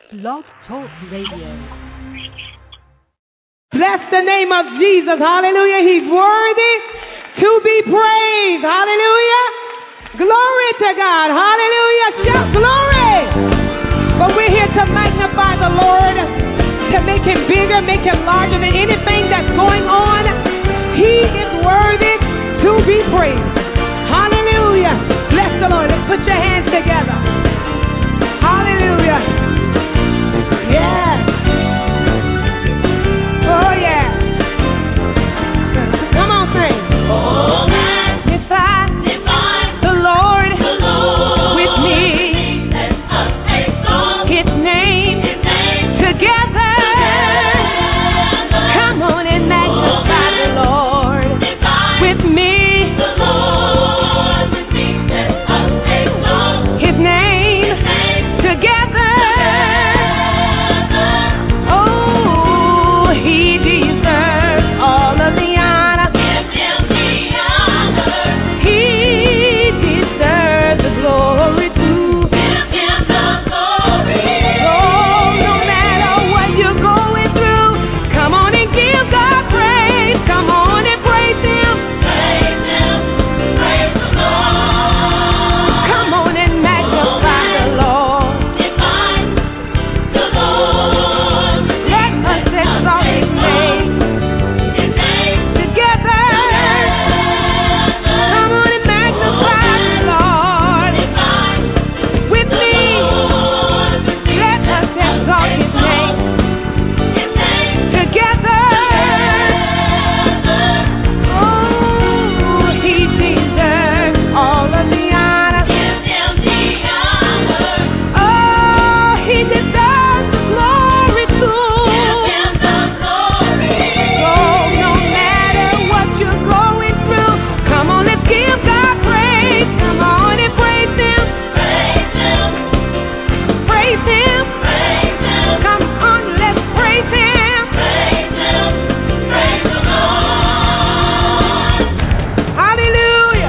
Blog Talk Radio. Bless the name of Jesus. Hallelujah. He's worthy to be praised. Hallelujah. Glory to God. Hallelujah. Shout glory. But we're here to magnify the Lord, to make him bigger, make him larger than anything that's going on. He is worthy to be praised. Hallelujah. Bless the Lord. Let's put your hands together. Hallelujah. Yes. Oh, yeah. Come on, sing. Oh, magnify the Lord with me. Let us exalt his name together. Come on and magnify the Lord with me. Let us exalt his name together. Oh, he deserves all of the honor. Give him the honor. He deserves the glory too. Give him the glory. Oh, no matter what you're going through, come on and give God praise. Come on and praise him. Praise him. Praise the Lord. Come on and magnify the Lord. The Lord. Let us exalt his name together. Come on and magnify the Lord with me. Let us exalt his name together. Oh, he deserves all of the honor. Oh, he deserves the glory too. Oh, no matter what you're going through, come on, let's give God praise. Come on and praise him. Praise him. Come on, let's praise him. Hallelujah.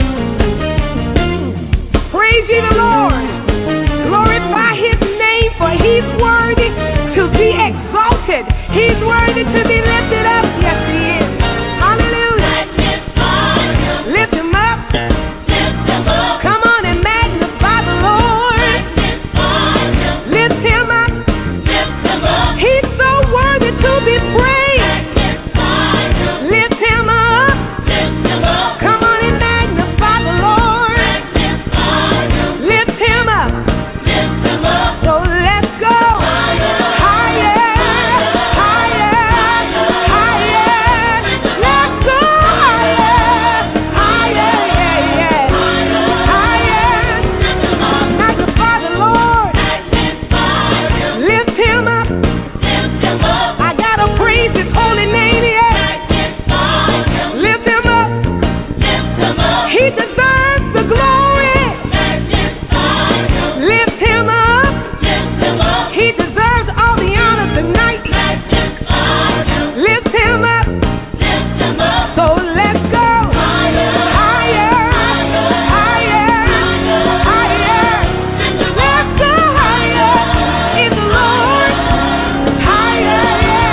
Praise ye the Lord. Glorify his name, for he's worthy to be exalted. He's worthy to be lifted up. Yes, he is. Hallelujah. Lift him up. Come on and magnify the Lord. Lift him up. He's so worthy to be praised. Lift him up. Come on and magnify the Lord. Lift him up. So let's go higher, higher, higher. Let's go higher, higher, yeah, yeah. Higher. Magnify the Lord. Lift him up. I gotta praise his holy name, yeah. Lift him up. He deserves the glory. Lift him up. He deserves all the honor tonight. Lift him up. So let's go higher, higher, higher. Let's go higher in the Lord. Higher,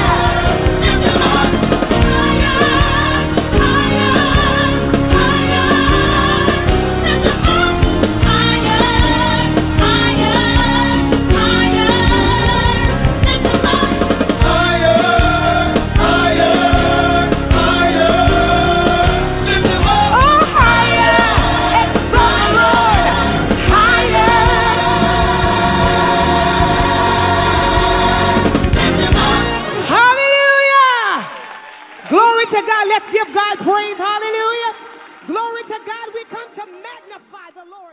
oh, higher. Exalt the Lord. Higher. Hallelujah. Glory to God. Let's give God praise. Hallelujah. Glory to God. We come to magnify the Lord.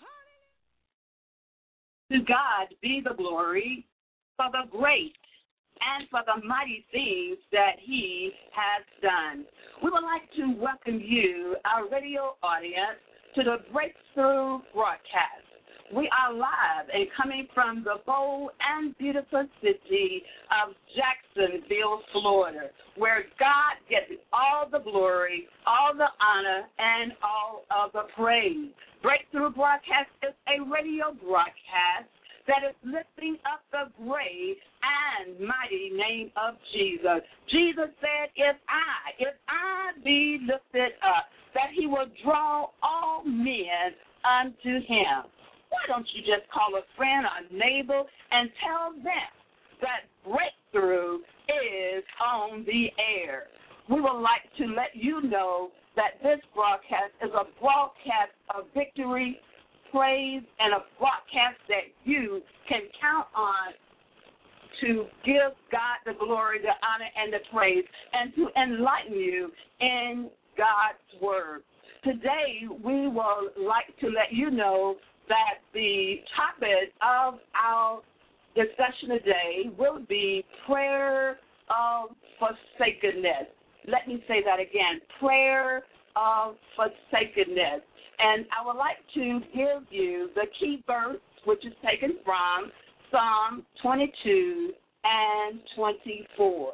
To God be the glory for the great and for the mighty things that he has done. We would like to welcome you, our radio audience, to the Breakthrough broadcast. We are live and coming from the bold and beautiful city of Jacksonville, Florida, where God gets all the glory, all the honor, and all of the praise. Breakthrough broadcast is a radio broadcast that is lifting up the great and mighty name of Jesus. Jesus said, if I be lifted up, that he will draw all men unto him. Why don't you just call a friend or neighbor and tell them that breakthrough is on the air? We would like to let you know that this broadcast is a broadcast of victory, praise, and a broadcast that you can count on to give God the glory, the honor, and the praise, and to enlighten you in God's word. Today, we would like to let you know that the topic of our discussion today will be prayer of forsakenness. Let me say that again, prayer of forsakenness. And I would like to give you the key verse, which is taken from Psalm 22 and 24.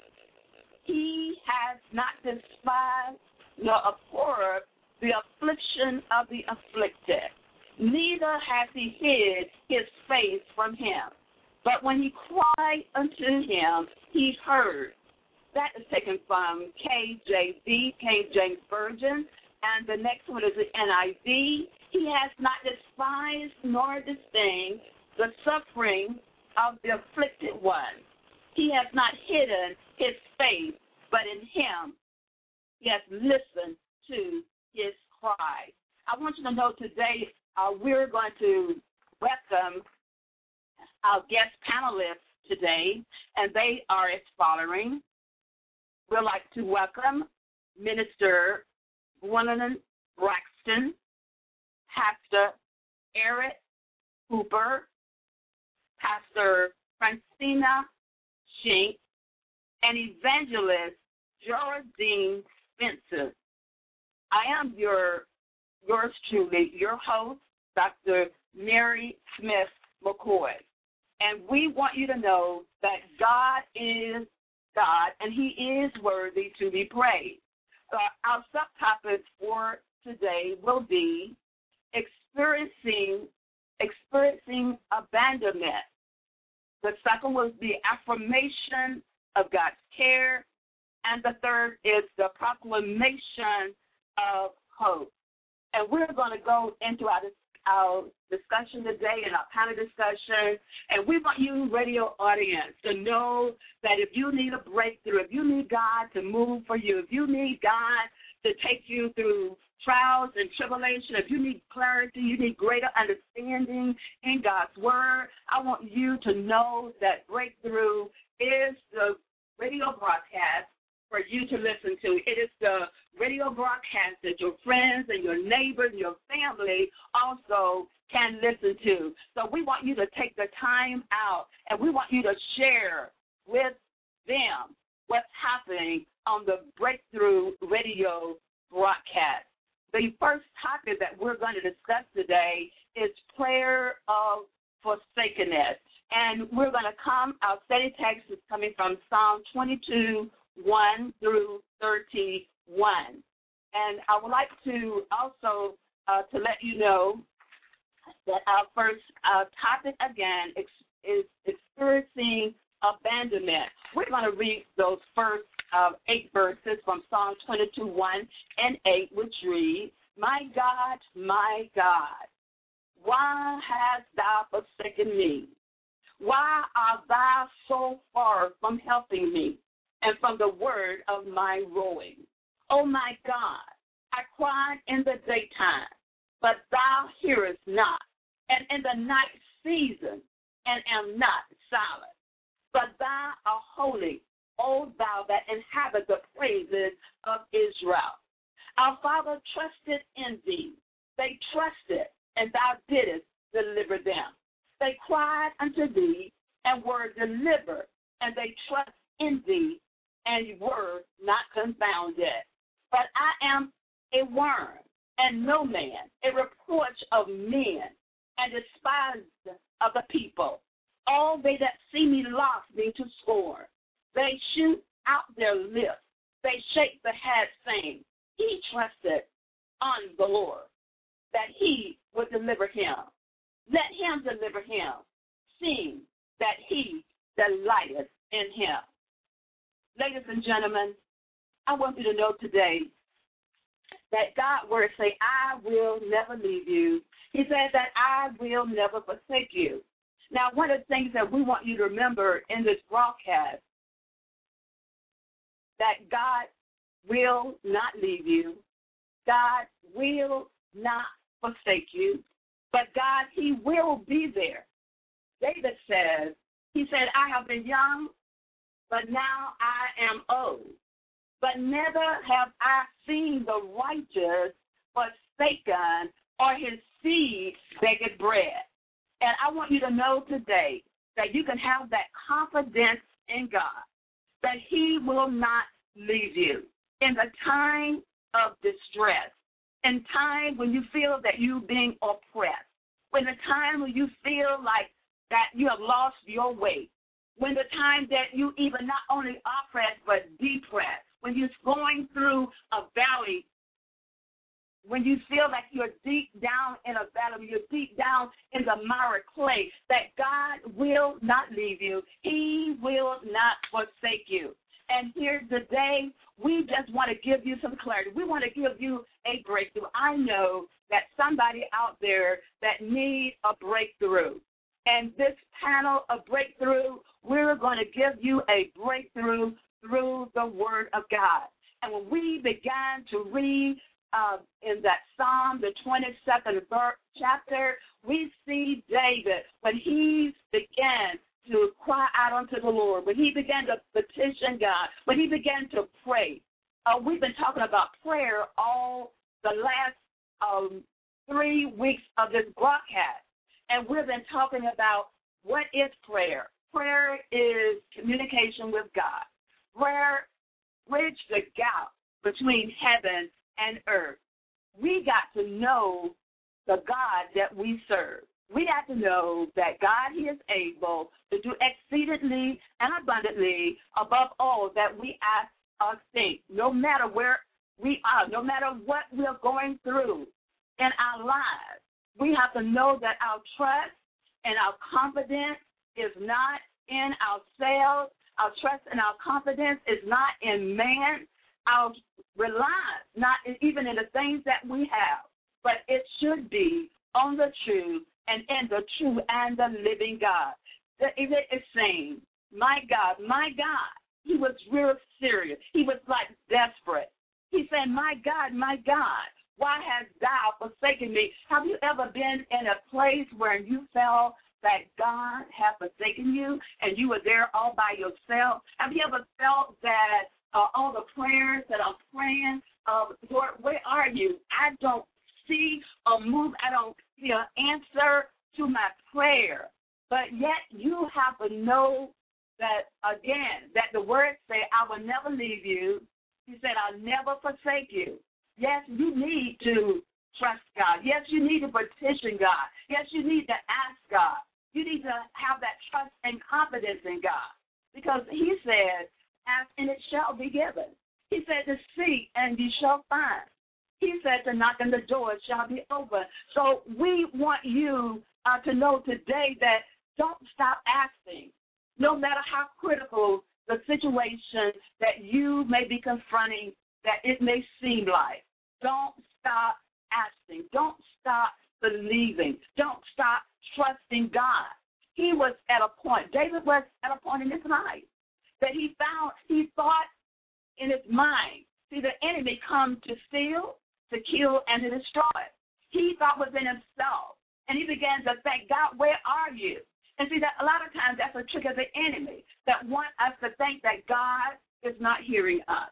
He has not despised nor abhorred the affliction of the afflicted, neither has he hid his face from him. But when he cried unto him, he heard. That is taken from KJV, King James Version, and the next one is the NIV. He has not despised nor disdained the suffering of the afflicted one. He has not hidden his face, but in him he has listened to his cry. I want you to know today we're going to welcome our guest panelists today, and they are as following. We'd like to welcome Minister Gwendolyn Braxton, Pastor Eric Hooper, Pastor Francina Shink, and Evangelist Geraldine Spencer. I am yours truly, your host, Dr. Mary Smith McCoy. And we want you to know that God is God, and he is worthy to be praised. So our subtopic for today will be experiencing abandonment. The second was the affirmation of God's care, and the third is the proclamation of hope. And we're going to go into our discussion today and our panel discussion, and we want you, radio audience, to know that if you need a breakthrough, if you need God to move for you, if you need God to take you through trials and tribulation, if you need clarity, you need greater understanding in God's word, I want you to know that breakthrough is the radio broadcast for you to listen to. It is the radio broadcast that your friends and your neighbors and your family also can listen to. So we want you to take the time out, and we want you to share with them what's happening on the Breakthrough Radio broadcast. The first topic that we're going to discuss today is prayer of forsakenness. And we're going to our study text is coming from Psalm 22, 1 through 31. And I would like to also to let you know that our first topic, again, is experiencing abandonment. We're going to read those first 8 verses from Psalm 22, 1 and 8, which read, my God, why hast thou forsaken me? Why art thou so far from helping me and from the word of my ruin? O my God, I cried in the daytime, but thou hearest not, and in the night season, and am not silent. But thou art holy, O thou that inhabit the praises of Israel. Our father trusted in thee. They trusted, and thou didst deliver them. They cried unto thee, and were delivered, and they trust in thee, and were not confounded. But I am a worm, and no man, a reproach of men, and despised of the people. All they that see me laugh me to scorn. They shoot out their lips. They shake the head, saying, he trusted on the Lord, that he would deliver him. Let him deliver him, seeing that he delighteth in him. Ladies and gentlemen, I want you to know today that God's word say, I will never leave you. He says that I will never forsake you. Now, one of the things that we want you to remember in this broadcast, that God will not leave you. God will not forsake you. But God, he will be there. David says, he said, I have been young, but now I am old. But never have I seen the righteous forsaken or his seed begging bread. And I want you to know today that you can have that confidence in God, that he will not leave you in the time of distress, in time when you feel that you're being oppressed, when the time when you feel like that you have lost your way, when the time that you even not only oppressed but depressed, when you're going through a valley, when you feel like you're deep down in a valley, you're deep down in the miry clay, that God will not leave you. He will not forsake you. And here today, we just want to give you some clarity. We want to give you a breakthrough. I know that somebody out there that needs a breakthrough. And this panel of breakthrough, we're going to give you a breakthrough through the Word of God. And when we began to read in that Psalm, the 22nd chapter, we see David when he began to cry out unto the Lord, when he began to petition God, when he began to pray. We've been talking about prayer all the last 3 weeks of this broadcast, and we've been talking about what is prayer. Prayer is communication with God. Prayer bridges the gap between heaven and earth. We got to know the God that we serve. We got to know that God, he is able to do exceedingly and abundantly above all that we ask or think, no matter where we are, no matter what we're going through in our lives. We have to know that our trust and our confidence is not in ourselves. Our trust and our confidence is not in man. Our reliance, not even in the things that we have, but it should be on the truth and in the true and the living God. It is saying, my God, he was real serious. He was like desperate. He said, my God, why hast thou forsaken me? Have you ever been in a place where you felt that God had forsaken you and you were there all by yourself? Have you ever felt that all the prayers that I'm praying, Lord, where are you? I don't see a move. I don't see an answer to my prayer. But yet you have to know that, again, that the word say, I will never leave you. He said, I'll never forsake you. Yes, you need to trust God. Yes, you need to petition God. Yes, you need to ask God. You need to have that trust and confidence in God. Because he said, ask and it shall be given. He said to seek and you shall find. He said to knock on the door, it shall be open. So we want you to know today that don't stop asking. No matter how critical the situation that you may be confronting, that it may seem like, don't stop asking. Don't stop believing. Don't stop trusting God. He was at a point, David was at a point in his life that he thought in his mind, see, the enemy come to steal, to kill, and to destroy. He thought within himself, and he began to think, God, where are you? And see, that a lot of times that's a trick of the enemy that want us to think that God is not hearing us.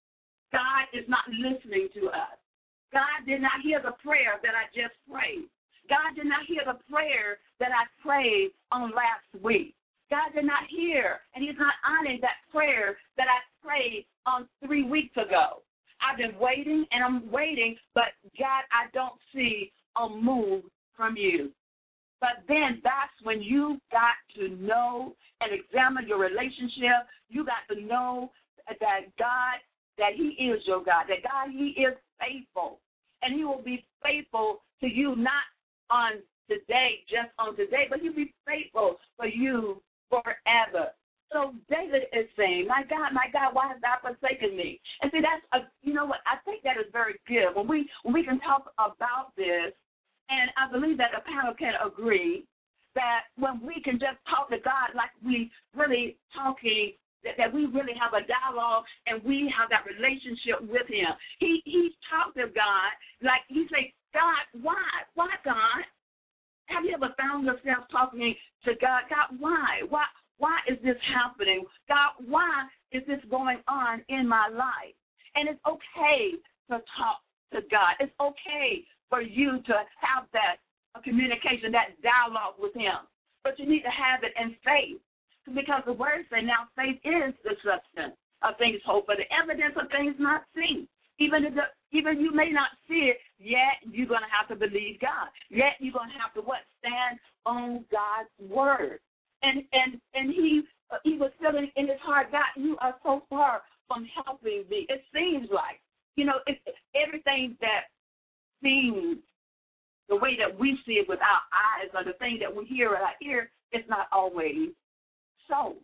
God is not listening to us. God did not hear the prayer that I just prayed. God did not hear the prayer that I prayed on last week. God did not hear, and he's not honoring that prayer that I prayed on 3 weeks ago. I've been waiting, and I'm waiting, but God, I don't see a move from you. But then that's when you got to know and examine your relationship. You got to know that God, that he is your God, that God, he is faithful. And he will be faithful to you not on today, just on today, but he'll be faithful for you forever. So David is saying, my God, why hast thou forsaken me? And see, that's, you know what, I think that is very good. When we can talk about this, and I believe that the panel can agree, that when we can just talk to God like we really talking, that we really have a dialogue and we have that relationship with him. He talked to God like he said, God, why? Why, God? Have you ever found yourself talking to God? God, why? Why is this happening? God, why is this going on in my life? And it's okay to talk to God. It's okay for you to have that communication, that dialogue with him. But you need to have it in faith. Because the word says now faith is the substance of things hoped for, the evidence of things not seen. Even you may not see it, yet you're going to have to believe God. Yet you're going to have to stand on God's word. And he was feeling in his heart, God, you are so far from helping me. It seems like, it's everything that seems the way that we see it with our eyes or the thing that we hear with our ear, it's not always so.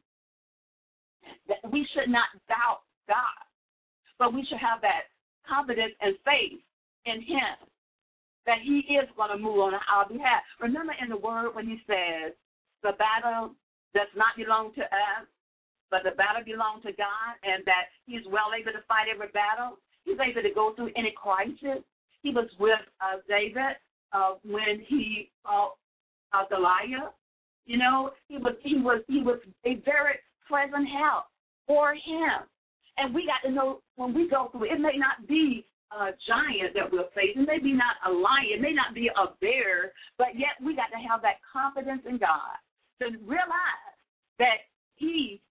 That we should not doubt God, but we should have that confidence and faith in him that he is going to move on our behalf. Remember in the word when he says the battle does not belong to us, but the battle belongs to God, and that he's well able to fight every battle. He's able to go through any crisis. He was with David when he fought Goliath. He was a very present help for him. And we got to know when we go through it may not be a giant that we're facing, maybe not a lion, it may not be a bear, but yet we got to have that confidence in God to realize that he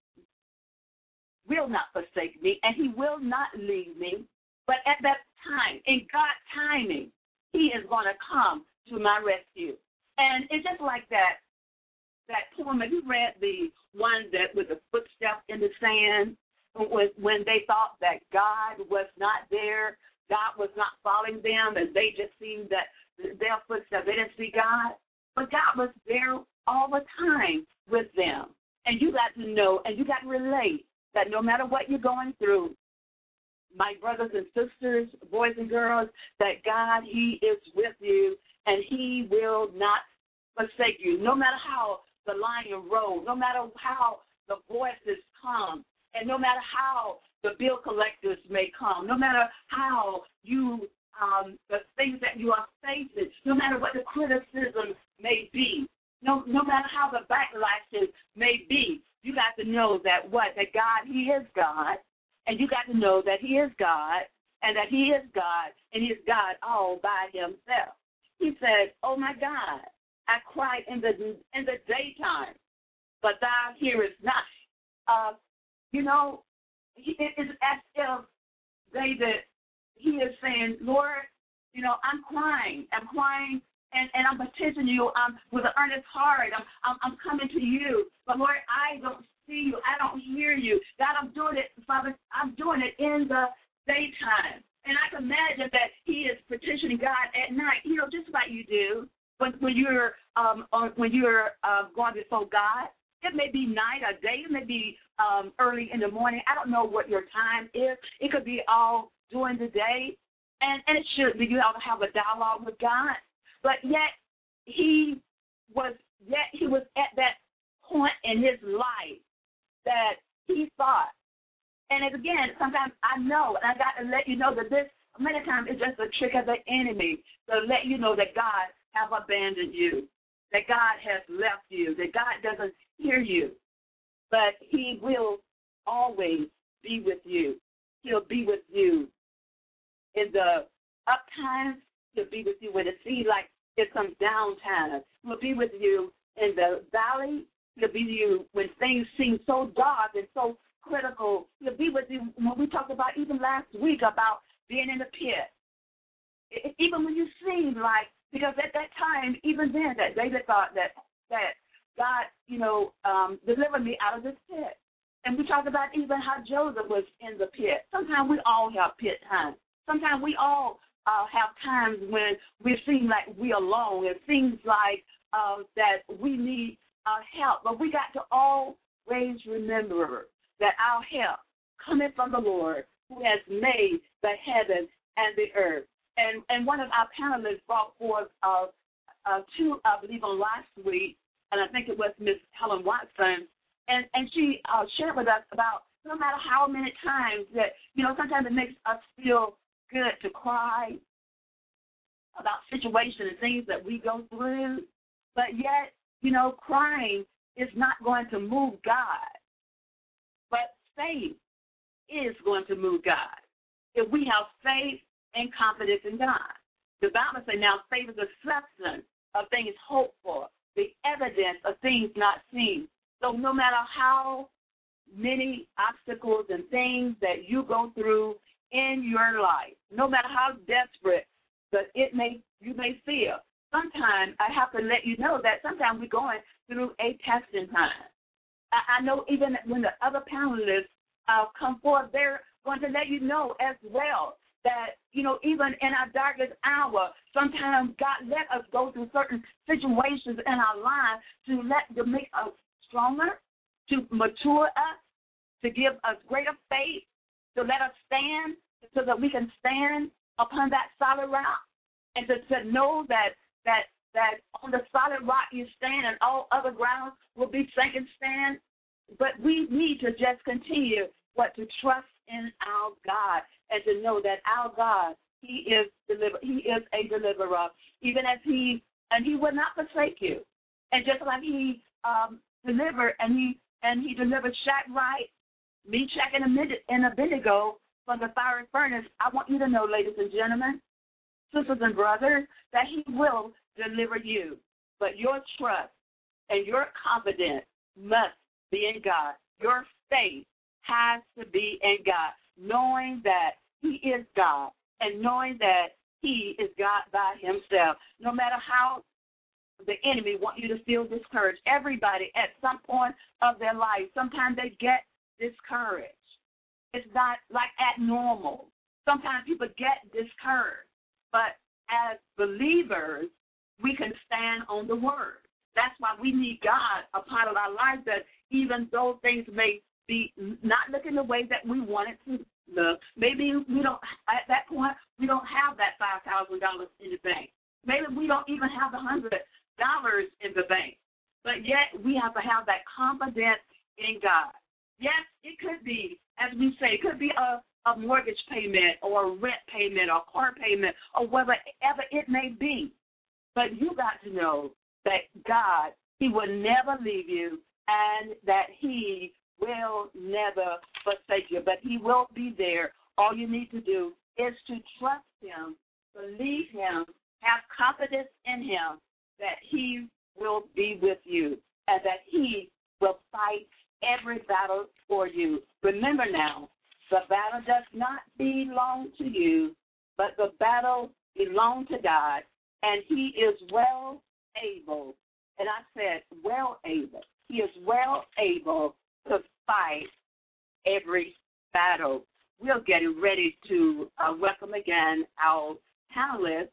will not forsake me and he will not leave me. But at that time, in God's timing, he is going to come to my rescue. And it's just like that poem. Have you read the one that with the footsteps in the sand, when they thought that God was not there, God was not following them, and they just seemed that their footsteps, they didn't see God. But God was there all the time with them. And you got to know and you got to relate that no matter what you're going through, my brothers and sisters, boys and girls, that God, he is with you and he will not forsake you. No matter how the lion roars, no matter how the voices come, and no matter how the bill collectors may come, no matter how you, the things that you are facing, no matter what the criticism may be, no matter how the backlashes may be, you got to know that God, he is God. And you got to know that he is God, and that he is God, and he is God all by himself. He said, oh, my God, I cried in the daytime, but thou hearest not. It is as if David, he is saying, Lord, I'm crying, and I'm petitioning you with an earnest heart. I'm coming to you, but Lord, I don't see you. I don't hear you. God, I'm doing it, Father. I'm doing it in the daytime. And I can imagine that he is petitioning God at night, just like you do when you're going before God. It may be night or day. It may be early in the morning. I don't know what your time is. It could be all during the day. And it should be. You have to have a dialogue with God. But yet he was at that point in his life that he thought, and again, sometimes I know, and I got to let you know that this many times is just a trick of the enemy to let you know that God have abandoned you, that God has left you, that God doesn't hear you, but he will always be with you. He'll be with you in the up times. He'll be with you when it seems like it comes down times. He'll be with you in the valley. He'll be with you when things seem so dark and so critical. He'll be with you when we talked about even last week about being in the pit. Even when you seem like, because at that time, even then, that David thought that God, delivered me out of this pit. And we talked about even how Joseph was in the pit. Sometimes we all have pit times. Sometimes we all have times when we seem like we're alone. It seems like that we need help. But we got to always remember that our help coming from the Lord who has made the heaven and the earth. And one of our panelists brought forth two, I believe, on last week, and I think it was Miss Helen Watson, and she shared with us about no matter how many times that, sometimes it makes us feel good to cry about situations and things that we go through, but yet, crying is not going to move God. But faith is going to move God. If we have faith and confidence in God. The Bible says now faith is the substance of things hoped for, the evidence of things not seen. So no matter how many obstacles and things that you go through in your life, no matter how desperate that you may feel, sometimes I have to let you know that sometimes we're going through a testing time. I know even when the other panelists come forth, they're going to let you know as well that, even in our darkest hour, sometimes God let us go through certain situations in our lives to make us stronger, to mature us, to give us greater faith, to let us stand so that we can stand upon that solid rock, and to know that on the solid rock you stand and all other grounds will be sinking sand. But we need to just continue to trust in our God and to know that our God, He is a deliverer, even as He will not forsake you. And just like He delivered and he delivered Shadrach, Meshach, and Abednego from the fiery furnace, I want you to know, ladies and gentlemen, sisters and brothers, that He will deliver you. But your trust and your confidence must be in God. Your faith has to be in God, knowing that He is God and knowing that He is God by Himself. No matter how the enemy wants you to feel discouraged, everybody at some point of their life, sometimes they get discouraged. It's not like abnormal. Sometimes people get discouraged. But as believers, we can stand on the Word. That's why we need God a part of our lives, that even though things may be not looking the way that we want it to look, maybe we don't, at that point, we don't have that $5,000 in the bank. Maybe we don't even have the $100 in the bank. But yet we have to have that confidence in God. Yes, it could be, as we say, it could be a mortgage payment or a rent payment or car payment or whatever it may be. But you got to know that God, He will never leave you and that He will never forsake you. But He will be there. All you need to do is to trust Him, believe Him, have confidence in Him that He will be with you and that He will fight every battle for you. Remember now, the battle does not belong to you, but the battle belongs to God, and He is well able. And I said well able. He is well able to fight every battle. We're getting ready to welcome again our panelists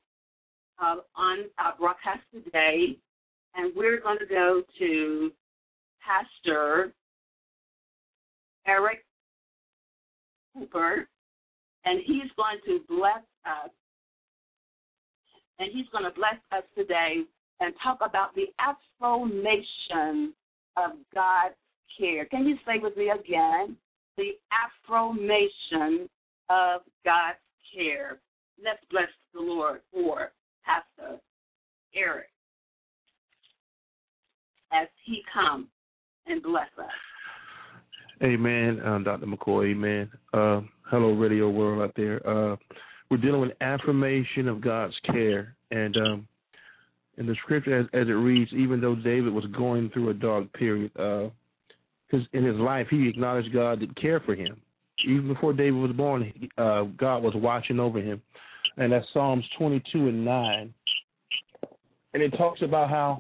on our broadcast today, and we're going to go to Pastor Eric Cooper, and he's going to bless us. And he's going to bless us today and talk about the affirmation of God's care. Can you say with me again? The affirmation of God's care. Let's bless the Lord for Pastor Eric as he comes and bless us. Amen, Dr. McCoy, amen. Hello, radio world out there. We're dealing with affirmation of God's care. And in the scripture, as it reads, even though David was going through a dark period, because in his life he acknowledged God did care for him. Even before David was born, God was watching over him. And that's Psalms 22:9. And it talks about how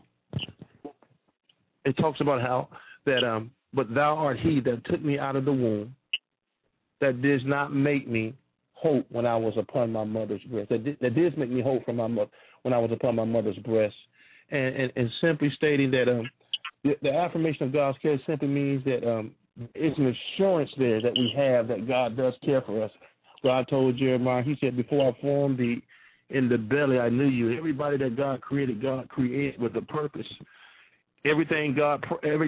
that but thou art he that took me out of the womb, that did not make me hope when I was upon my mother's breast. That did make me hope from my mother when I was upon my mother's breast. And simply stating that the affirmation of God's care simply means that it's an assurance there that we have that God does care for us. God told Jeremiah, he said, before I formed thee in the belly, I knew you. Everybody that God created with a purpose. Everything God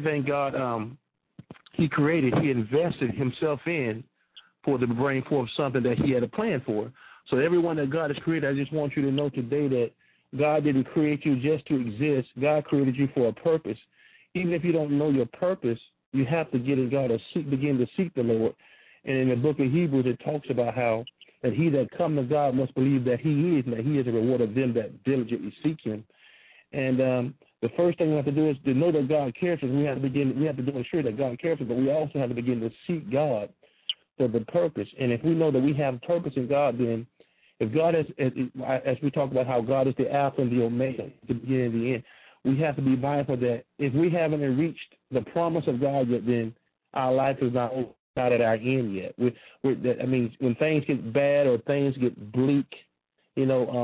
he created, he invested himself in for to bring forth something that he had a plan for. So everyone that God has created, I just want you to know today that God didn't create you just to exist. God created you for a purpose. Even if you don't know your purpose, you have to get in God and begin to seek the Lord. And in the book of Hebrews, it talks about how that he that come to God must believe that he is, and that he is a reward of them that diligently seek him. And the first thing we have to do is to know that God cares for us. We have to ensure that God cares for us, but we also have to begin to seek God for the purpose. And if we know that we have purpose in God, then if God is, as we talk about how God is the Alpha and the Omega, the beginning and the end, we have to be mindful that if we haven't reached the promise of God yet, then our life is not at our end yet. That means when things get bad or things get bleak, we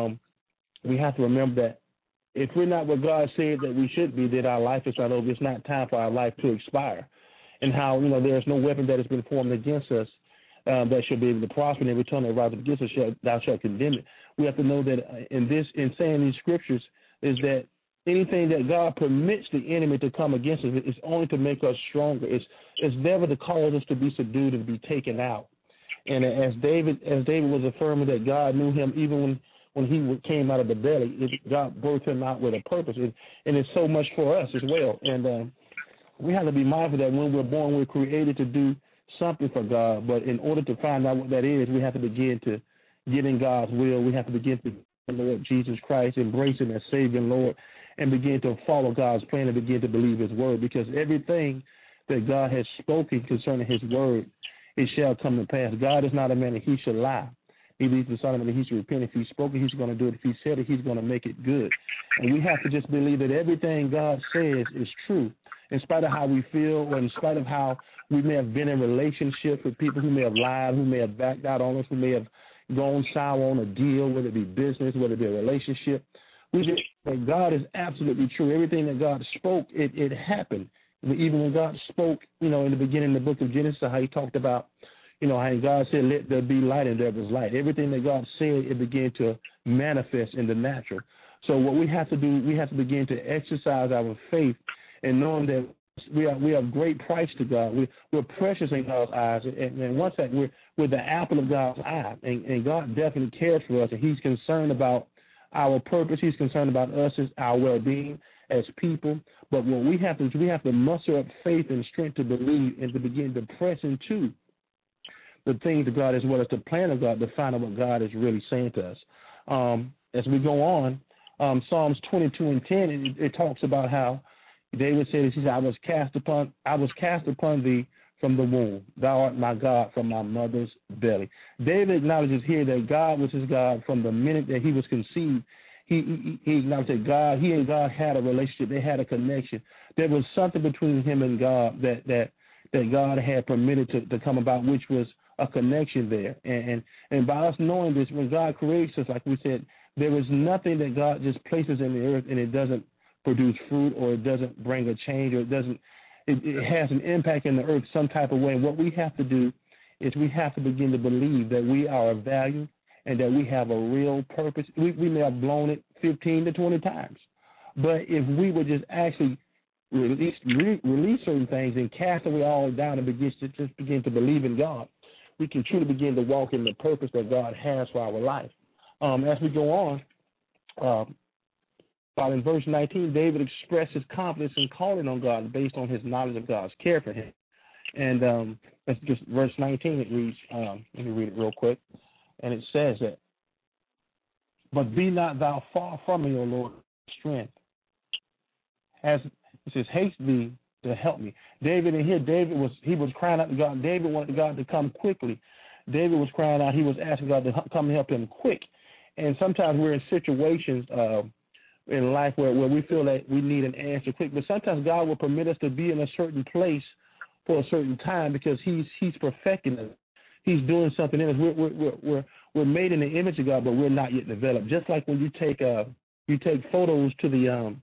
have to remember that if we're not what God said that we should be, then our life is not over. It's not time for our life to expire. And how, there's no weapon that has been formed against us that shall be able to prosper, and every tongue that rises against us thou shalt condemn it. We have to know that in saying these scriptures is that anything that God permits the enemy to come against us is only to make us stronger. It's never to cause us to be subdued and be taken out. And as David was affirming that God knew him even when he came out of the belly, God birthed him out with a purpose. And it's so much for us as well. And we have to be mindful that when we're born, we're created to do something for God. But in order to find out what that is, we have to begin to get in God's will. We have to begin to the Lord Jesus Christ, embrace him as Savior and Lord, and begin to follow God's plan and begin to believe his word. Because everything that God has spoken concerning his word, it shall come to pass. God is not a man that he should lie. Neither is the Son of Man that he should repent. If he spoke it, he's going to do it. If he said it, he's going to make it good. And we have to just believe that everything God says is true, in spite of how we feel, or in spite of how we may have been in relationships with people who may have lied, who may have backed out on us, who may have gone sour on a deal, whether it be business, whether it be a relationship. We just that God is absolutely true. Everything that God spoke, it happened. Even when God spoke, in the beginning of the book of Genesis, how he talked about, how God said, let there be light, and there was light. Everything that God said, it began to manifest in the natural. So what we have to do, we have to begin to exercise our faith and knowing that we have great price to God. We're precious in God's eyes. And once that we're the apple of God's eye. And God definitely cares for us, and he's concerned about our purpose. He's concerned about us as our well-being as people. But what we have to do, we have to muster up faith and strength to believe and to begin to press into the things of God as well as the plan of God to find out what God is really saying to us. As we go on, Psalms 22 and 10, it talks about how David said, he said, I was cast upon thee from the womb. Thou art my God from my mother's belly. David acknowledges here that God was his God from the minute that he was conceived. He acknowledged that he and God had a relationship. They had a connection. There was something between him and God that God had permitted to come about, which was a connection there. And by us knowing this, when God creates us, like we said, there is nothing that God just places in the earth and it doesn't produce fruit, or it doesn't bring a change, or it has an impact in the earth some type of way. And what we have to do is we have to begin to believe that we are of value and that we have a real purpose. We may have blown it 15 to 20 times, but if we would just actually release certain things and cast away all down and begin to believe in God, we can truly begin to walk in the purpose that God has for our life. As we go on, in verse 19, David expressed his confidence in calling on God based on his knowledge of God's care for him. And that's just verse 19. It reads, let me read it real quick. And it says that, but be not thou far from me, O Lord, strength. As it says, haste thee to help me. David, and here David was crying out to God. David wanted God to come quickly. David was crying out. He was asking God to come and help him quick. And sometimes we're in situations in life where we feel that we need an answer quick. But sometimes God will permit us to be in a certain place for a certain time because he's perfecting us. He's doing something in us. we're made in the image of God, but we're not yet developed. Just like when you take photos to the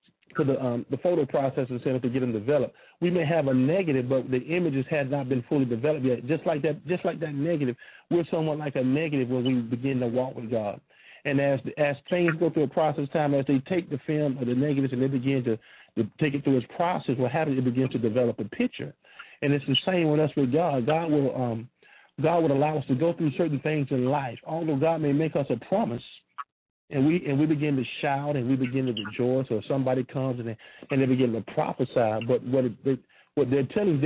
photo processor center to get them developed, we may have a negative, but the images had not been fully developed yet. Just like that negative, we're somewhat like a negative when we begin to walk with God. And as things go through a process time, as they take the film or the negatives and they begin to take it through its process, what happens? It begins to develop a picture. And it's the same with us with God. God would allow us to go through certain things in life. Although God may make us a promise, and we begin to shout and we begin to rejoice, or somebody comes and they begin to prophesy. But what they're telling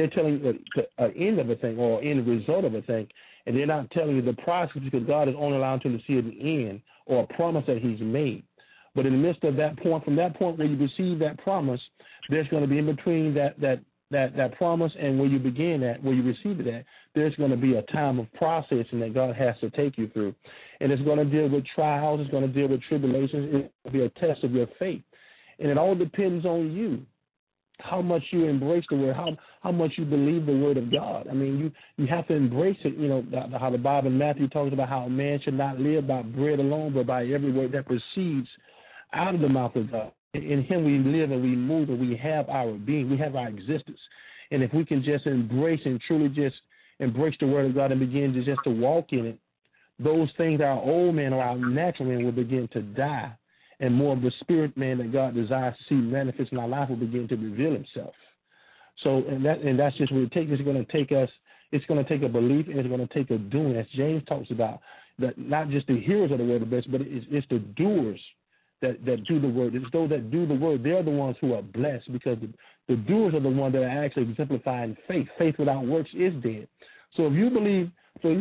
an end of a thing or end result of a thing, and they're not telling you the process, because God is only allowing them to see an end or a promise that He's made. But in the midst of that point, from that point where you receive that promise, there's going to be in between that promise and where you begin at, where you receive it at, there's going to be a time of processing that God has to take you through. And it's going to deal with trials. It's going to deal with tribulations. It will be a test of your faith. And it all depends on you, how much you embrace the word, how much you believe the word of God. I mean, you have to embrace it. You know, how the Bible in Matthew talks about how a man should not live by bread alone, but by every word that proceeds out of the mouth of God. In Him we live and we move and we have our being. We have our existence. And if we can just embrace and truly just embrace the word of God and begin to just to walk in it, those things, our old man or our natural man, will begin to die. And more of the spirit man that God desires to see manifest in our life will begin to reveal Himself. So, and that's just what it takes. It's going to take us. It's going to take a belief, and it's going to take a doing, as James talks about. That not just the hearers of the word of best, but it's the doers that do the word. It's those that do the word. They're the ones who are blessed, because the doers are the ones that are actually exemplifying faith. Faith without works is dead. So if you believe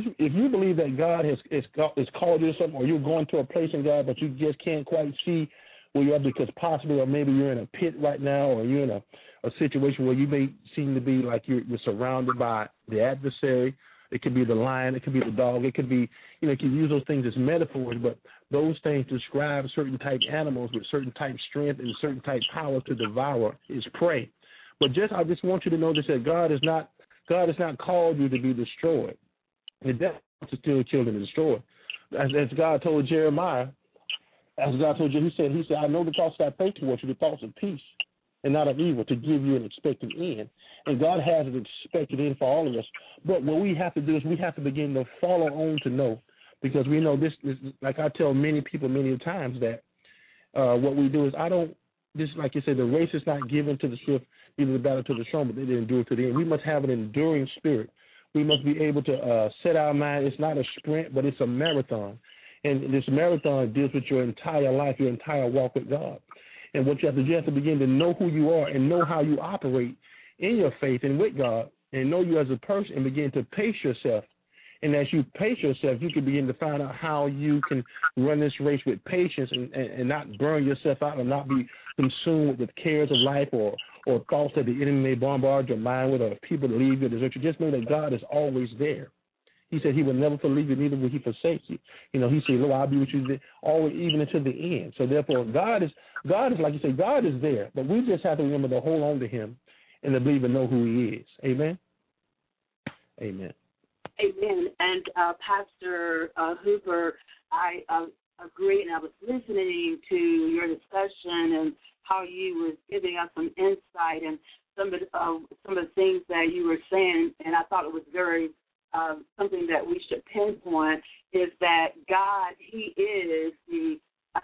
that God has called you to something, or you're going to a place in God, but you just can't quite see where you are, because possibly, or maybe you're in a pit right now, or you're in a situation where you may seem to be like you're surrounded by the adversary. It could be the lion, it could be the dog, it could be, you can use those things as metaphors, but those things describe certain type animals with certain type strength and certain type power to devour his prey. But I just want you to know this, that God has not called you to be destroyed. The devil wants to steal, kill, and destroy. As God told Jeremiah, he said, I know the thoughts that I think towards you, the thoughts of peace and not of evil, to give you an expected end. And God has an expected end for all of us. But what we have to do is we have to begin to follow on to know, because we know this like I tell many people many times, that what we do is like you said, the race is not given to the swift, neither the battle to the strong, but they didn't endure to the end. We must have an enduring spirit. We must be able to set our mind. It's not a sprint, but it's a marathon. And this marathon deals with your entire life, your entire walk with God. And what you have to begin to know who you are and know how you operate in your faith and with God, and know you as a person, and begin to pace yourself. And as you pace yourself, you can begin to find out how you can run this race with patience and not burn yourself out, and not be consumed with cares of life or thoughts that the enemy may bombard your mind with, or people leave you, desert you. Just know that God is always there. He said He will never leave you, neither will He forsake you. He said, Lord, I'll be with you always, even until the end. So therefore, God is like you say, God is there, but we just have to remember to hold on to Him and to believe and know who He is. Amen. Amen. Amen. And Pastor Hooper, I agree, and I was listening to your discussion and how you were giving us some insight and some of the things that you were saying, and I thought it was very something that we should pinpoint, is that God, He is the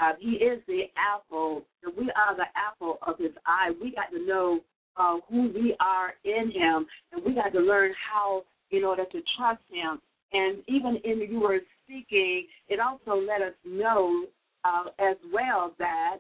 apple, and we are the apple of His eye. We got to know who we are in Him, and we got to learn how in order to trust Him. And even in you were speaking, it also let us know as well that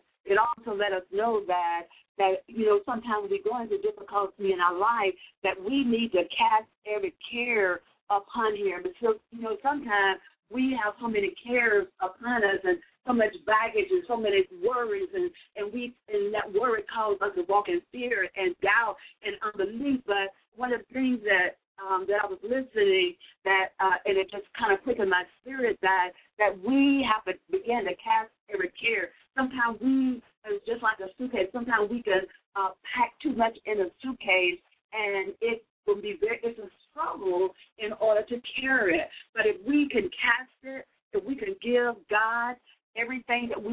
sometimes we go into difficulty in our life, that we need to cast every care upon Him, because sometimes we have so many cares upon us and so much baggage and so many worries, and that worry causes us to walk in fear and doubt and unbelief. But one of the things that I was listening, and it just kind of quickened my spirit, that we have to begin to cast every care. Sometimes it's just like a suitcase. Sometimes we can pack too much in a suitcase, and it's a struggle in order to carry it. But if we can cast it, if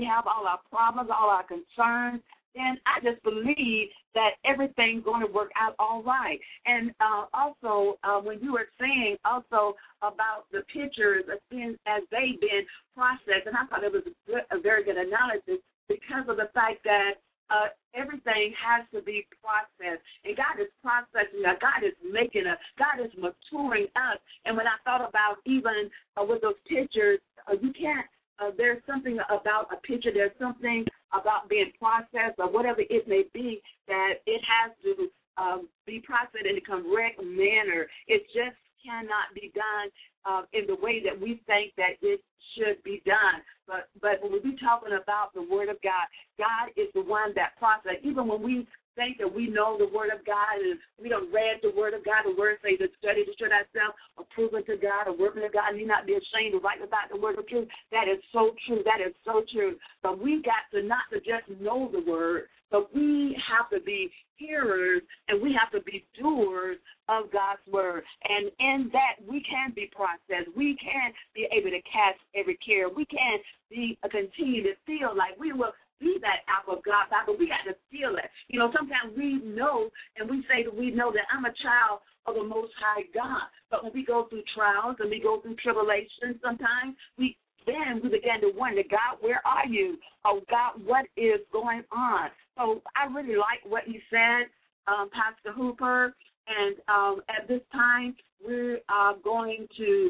we have all our problems, all our concerns, then I just believe that everything's going to work out all right. And also, when you were saying also about the pictures as they've been processed, and I thought it was a very good analysis because of the fact that everything has to be processed. And God is processing us. God is making us. God is maturing us. And when I thought about even with those pictures, you can't, there's something about a picture, there's something about being processed or whatever it may be that it has to be processed in a correct manner. It just cannot be done in the way that we think that it should be done. But when we're talking about the Word of God, God is the one that processes. Even when we think that we know the Word of God and we don't read the Word of God, the Word says to study to show thyself approved to God, a workman of God, and you not be ashamed to write about the Word of truth. That is so true. That is so true. But we got to not to just know the Word, but we have to be hearers and we have to be doers of God's Word. And in that, we can be processed. We can be able to cast every care. We can continue to feel like we will be that apple of God's eye, but we got to feel it. You know, sometimes we know and we say that we know that I'm a child of the Most High God. But when we go through trials and we go through tribulations, sometimes we begin to wonder, God, where are you? Oh, God, what is going on? So I really like what you said, Pastor Hooper. And at this time, we are going to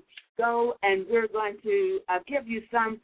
go and we're going to give you some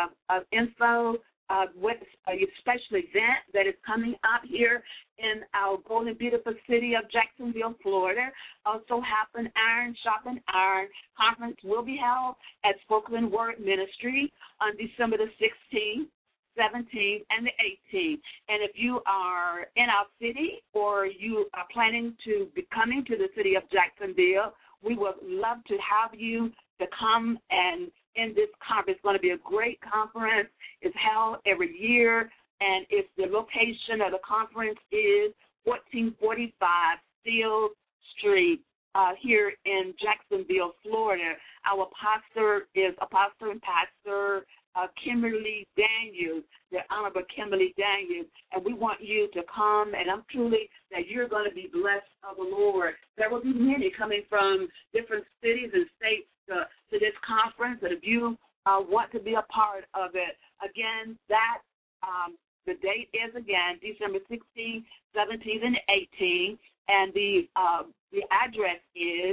info with a special event that is coming up here in our golden, beautiful city of Jacksonville, Florida. Also happen Iron Sharpen Iron conference will be held at Spoken Word Ministry on December the 16th, 17th, and the 18th. And if you are in our city or you are planning to be coming to the city of Jacksonville, we would love to have you to come and in this conference. It's going to be a great conference. It's held every year, and it's the location of the conference is 1445 Steele Street here in Jacksonville, Florida. Our pastor is Apostle and Pastor Kimberly Daniels, the Honorable Kimberly Daniels, and we want you to come, and I'm truly that you're going to be blessed of the Lord. There will be many coming from different cities and states to this conference, and if you want to be a part of it, again, that the date is, again, December 16th, 17th, and 18th, and the address is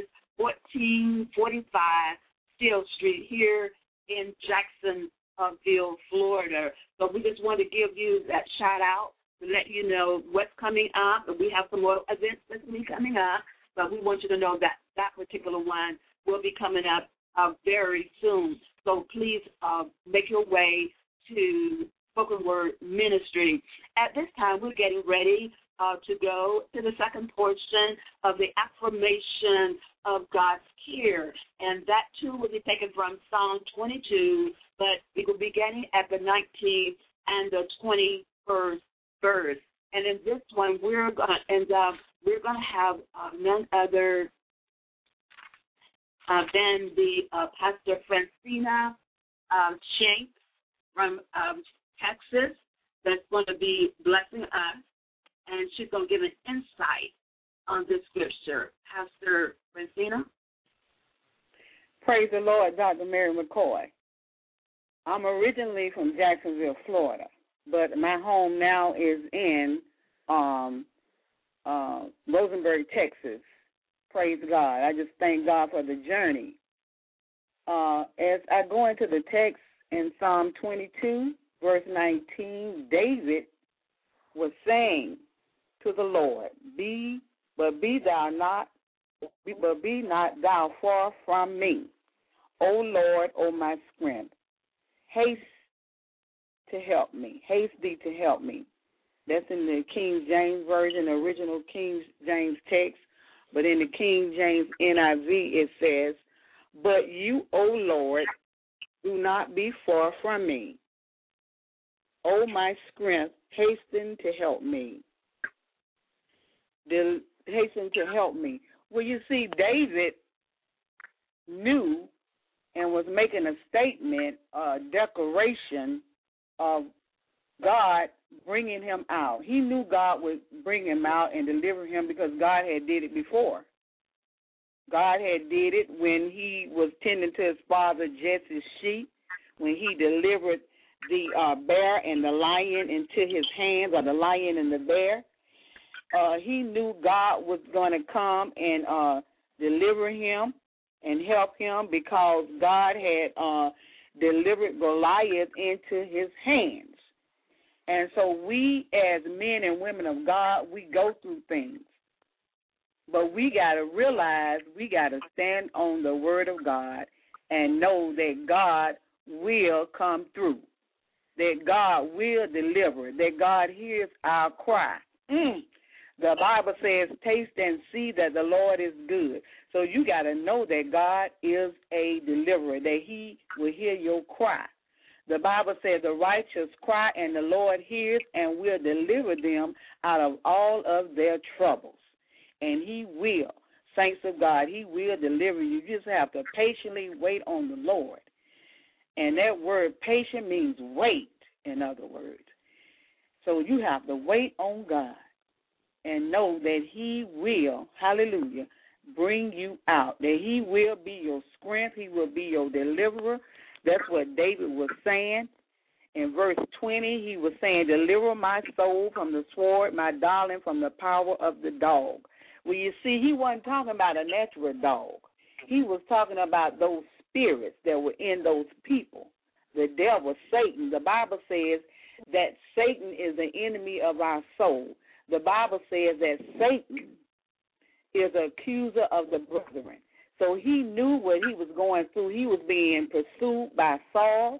1445 Steele Street here in Jacksonville, Florida. So we just want to give you that shout-out to let you know what's coming up, and we have some more events that's going to be coming up, but we want you to know that that particular one will be coming up very soon. So please make your way to Spoken Word Ministry. At this time, we're getting ready to go to the second portion of the affirmation of God's care. And that, too, will be taken from Psalm 22, but it will be beginning at the 19th and the 21st verse. And in this one, we're going to have none other than the Pastor Francina Shanks from Texas that's going to be blessing us, and she's going to give an insight on this scripture. Pastor Francina? Praise the Lord, Dr. Mary McCoy. I'm originally from Jacksonville, Florida, but my home now is in Rosenberg, Texas. Praise God. I just thank God for the journey. As I go into the text in Psalm 22, verse 19, David was saying to the Lord, be not thou far from me, O Lord, O my strength. Haste to help me. Haste thee to help me. That's in the King James Version, the original King James text. But in the King James NIV, it says, but you, O Lord, do not be far from me. O my strength, hasten to help me. Hasten to help me. Well, you see, David knew and was making a statement, a declaration of God bringing him out. He knew God would bring him out and deliver him because God had did it before. God had did it when he was tending to his father Jesse's sheep, when he delivered the bear and the lion into his hands, or the lion and the bear. He knew God was going to come and deliver him and help him because God had delivered Goliath into his hands. And so we as men and women of God, we go through things. But we got to realize we got to stand on the word of God and know that God will come through, that God will deliver, that God hears our cry. The Bible says, taste and see that the Lord is good. So you got to know that God is a deliverer, that he will hear your cry. The Bible says the righteous cry and the Lord hears and will deliver them out of all of their troubles. And he will, saints of God, he will deliver you. You just have to patiently wait on the Lord. And that word patient means wait, in other words. So you have to wait on God and know that he will, hallelujah, bring you out, that he will be your strength, he will be your deliverer. That's what David was saying. In verse 20, he was saying, deliver my soul from the sword, my darling from the power of the dog. Well, you see, he wasn't talking about a natural dog. He was talking about those spirits that were in those people. The devil, Satan. The Bible says that Satan is the enemy of our soul. The Bible says that Satan is an accuser of the brethren. So he knew what he was going through. He was being pursued by Saul.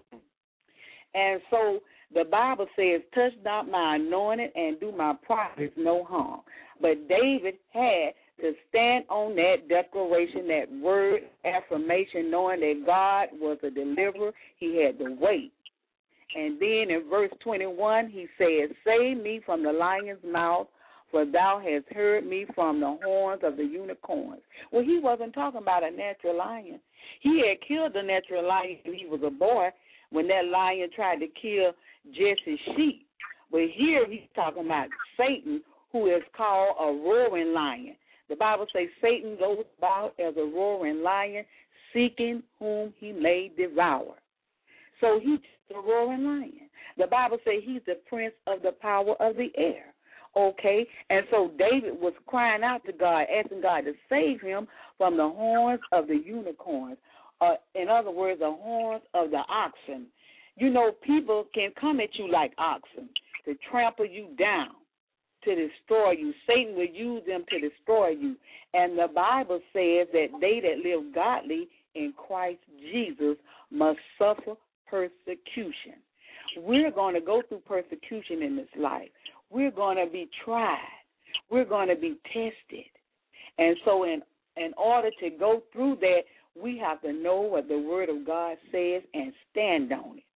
And so the Bible says, touch not my anointed and do my prophets no harm. But David had to stand on that declaration, that word, affirmation, knowing that God was a deliverer. He had to wait. And then in verse 21, he says, save me from the lion's mouth, for thou hast heard me from the horns of the unicorns. Well, he wasn't talking about a natural lion. He had killed the natural lion when he was a boy, when that lion tried to kill Jesse's sheep. But here he's talking about Satan, who is called a roaring lion. The Bible says Satan goes about as a roaring lion, seeking whom he may devour. So he's the roaring lion. The Bible says he's the prince of the power of the air. Okay? And so David was crying out to God, asking God to save him from the horns of the unicorns. In other words, the horns of the oxen. You know, people can come at you like oxen to trample you down, to destroy you. Satan will use them to destroy you. And the Bible says that they that live godly in Christ Jesus must suffer persecution. We're going to go through persecution in this life. We're going to be tried. We're going to be tested. And so in order to go through that, we have to know what the Word of God says and stand on it.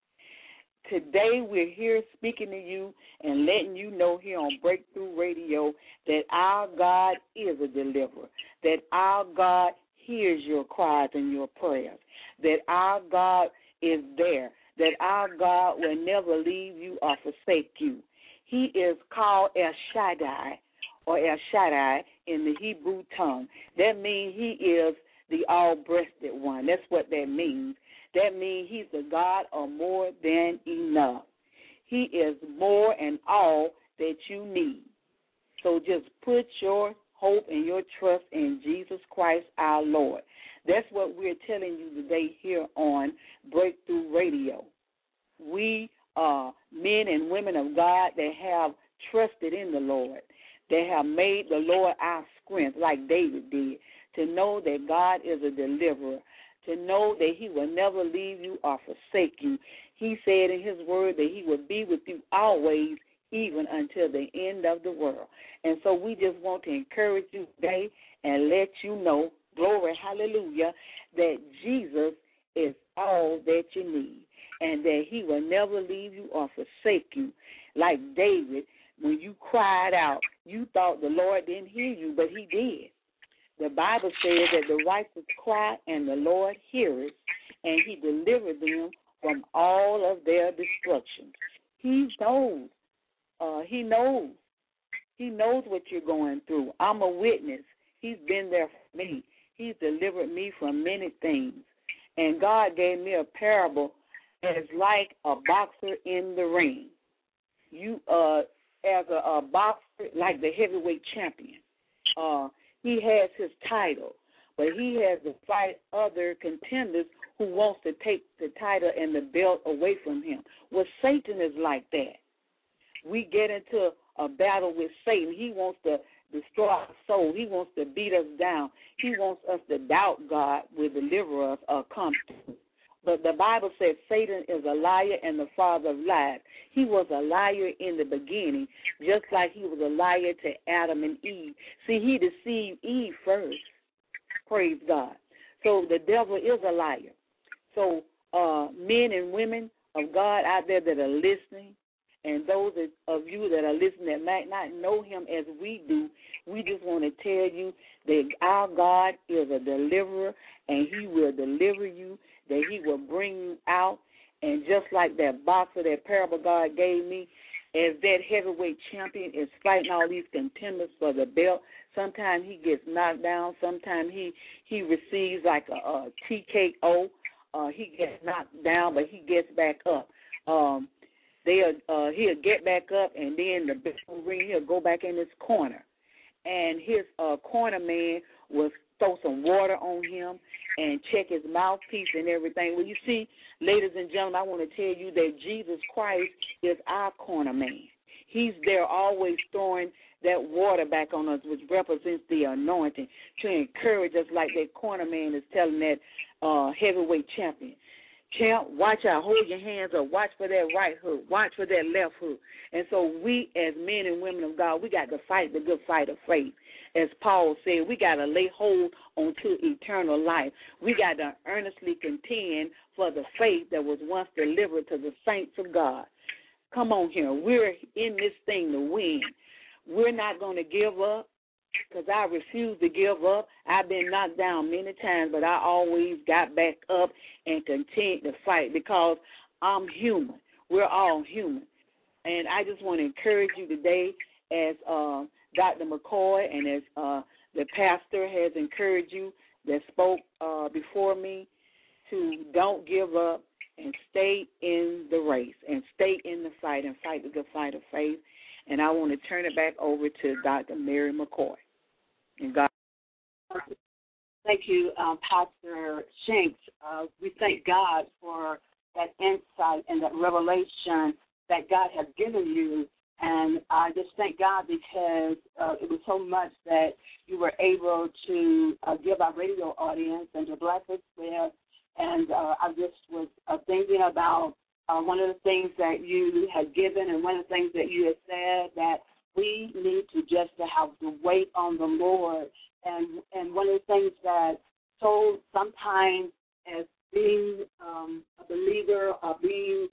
Today we're here speaking to you and letting you know here on Breakthrough Radio that our God is a deliverer, that our God hears your cries and your prayers, that our God is there, that our God will never leave you or forsake you. He is called El Shaddai, or El Shaddai in the Hebrew tongue. That means he is the all-breasted one. That's what that means. That means he's the God of more than enough. He is more and all that you need. So just put your hope and your trust in Jesus Christ our Lord. That's what we're telling you today here on Breakthrough Radio. We are men and women of God that have trusted in the Lord, that have made the Lord our strength like David did, to know that God is a deliverer, to know that he will never leave you or forsake you. He said in his word that he will be with you always, even until the end of the world. And so we just want to encourage you today and let you know, glory, hallelujah, that Jesus is all that you need and that he will never leave you or forsake you. Like David, when you cried out, you thought the Lord didn't hear you, but he did. The Bible says that the righteous cry and the Lord heareth, and he delivered them from all of their destructions. He knows. He knows. He knows what you're going through. I'm a witness. He's been there for me. He's delivered me from many things. And God gave me a parable as like a boxer in the ring. You, as a boxer, like the heavyweight champion, he has his title, but he has to fight other contenders who wants to take the title and the belt away from him. Well, Satan is like that. We get into a battle with Satan. He wants to destroy our soul. He wants to beat us down. He wants us to doubt God will deliver us or come through. But the Bible says Satan is a liar and the father of lies. He was a liar in the beginning, just like he was a liar to Adam and Eve. See, he deceived Eve first. Praise God. So the devil is a liar. So men and women of God out there that are listening, and those of you that are listening that might not know him as we do, we just want to tell you that our God is a deliverer, and he will deliver you, that he will bring you out. And just like that boxer, that parable God gave me, as that heavyweight champion is fighting all these contenders for the belt, sometimes he gets knocked down, sometimes he receives like a TKO. He gets knocked down, but he gets back up. He'll get back up, and then the bell ring, he'll go back in his corner. And his corner man will throw some water on him and check his mouthpiece and everything. Well, you see, ladies and gentlemen, I want to tell you that Jesus Christ is our corner man. He's there always throwing that water back on us, which represents the anointing, to encourage us like that corner man is telling that heavyweight champion. Champ, watch out. Hold your hands up. Watch for that right hook. Watch for that left hook. And so we, as men and women of God, we got to fight the good fight of faith. As Paul said, we got to lay hold onto eternal life. We got to earnestly contend for the faith that was once delivered to the saints of God. Come on here. We're in this thing to win. We're not going to give up, because I refuse to give up. I've been knocked down many times, but I always got back up and continued to fight, because I'm human. We're all human. And I just want to encourage you today, as Dr. McCoy and as the pastor has encouraged you that spoke before me, to don't give up and stay in the race and stay in the fight and fight the good fight of faith. And I want to turn it back over to Dr. Mary McCoy. And God. Thank you, Pastor Shanks. We thank God for that insight and that revelation that God has given you. And I just thank God because it was so much that you were able to give our radio audience and to bless us with. And I just was thinking about one of the things that you had given, and one of the things that you had said, that we need to just to have to wait on the Lord. And one of the things that, so sometimes as being a believer or being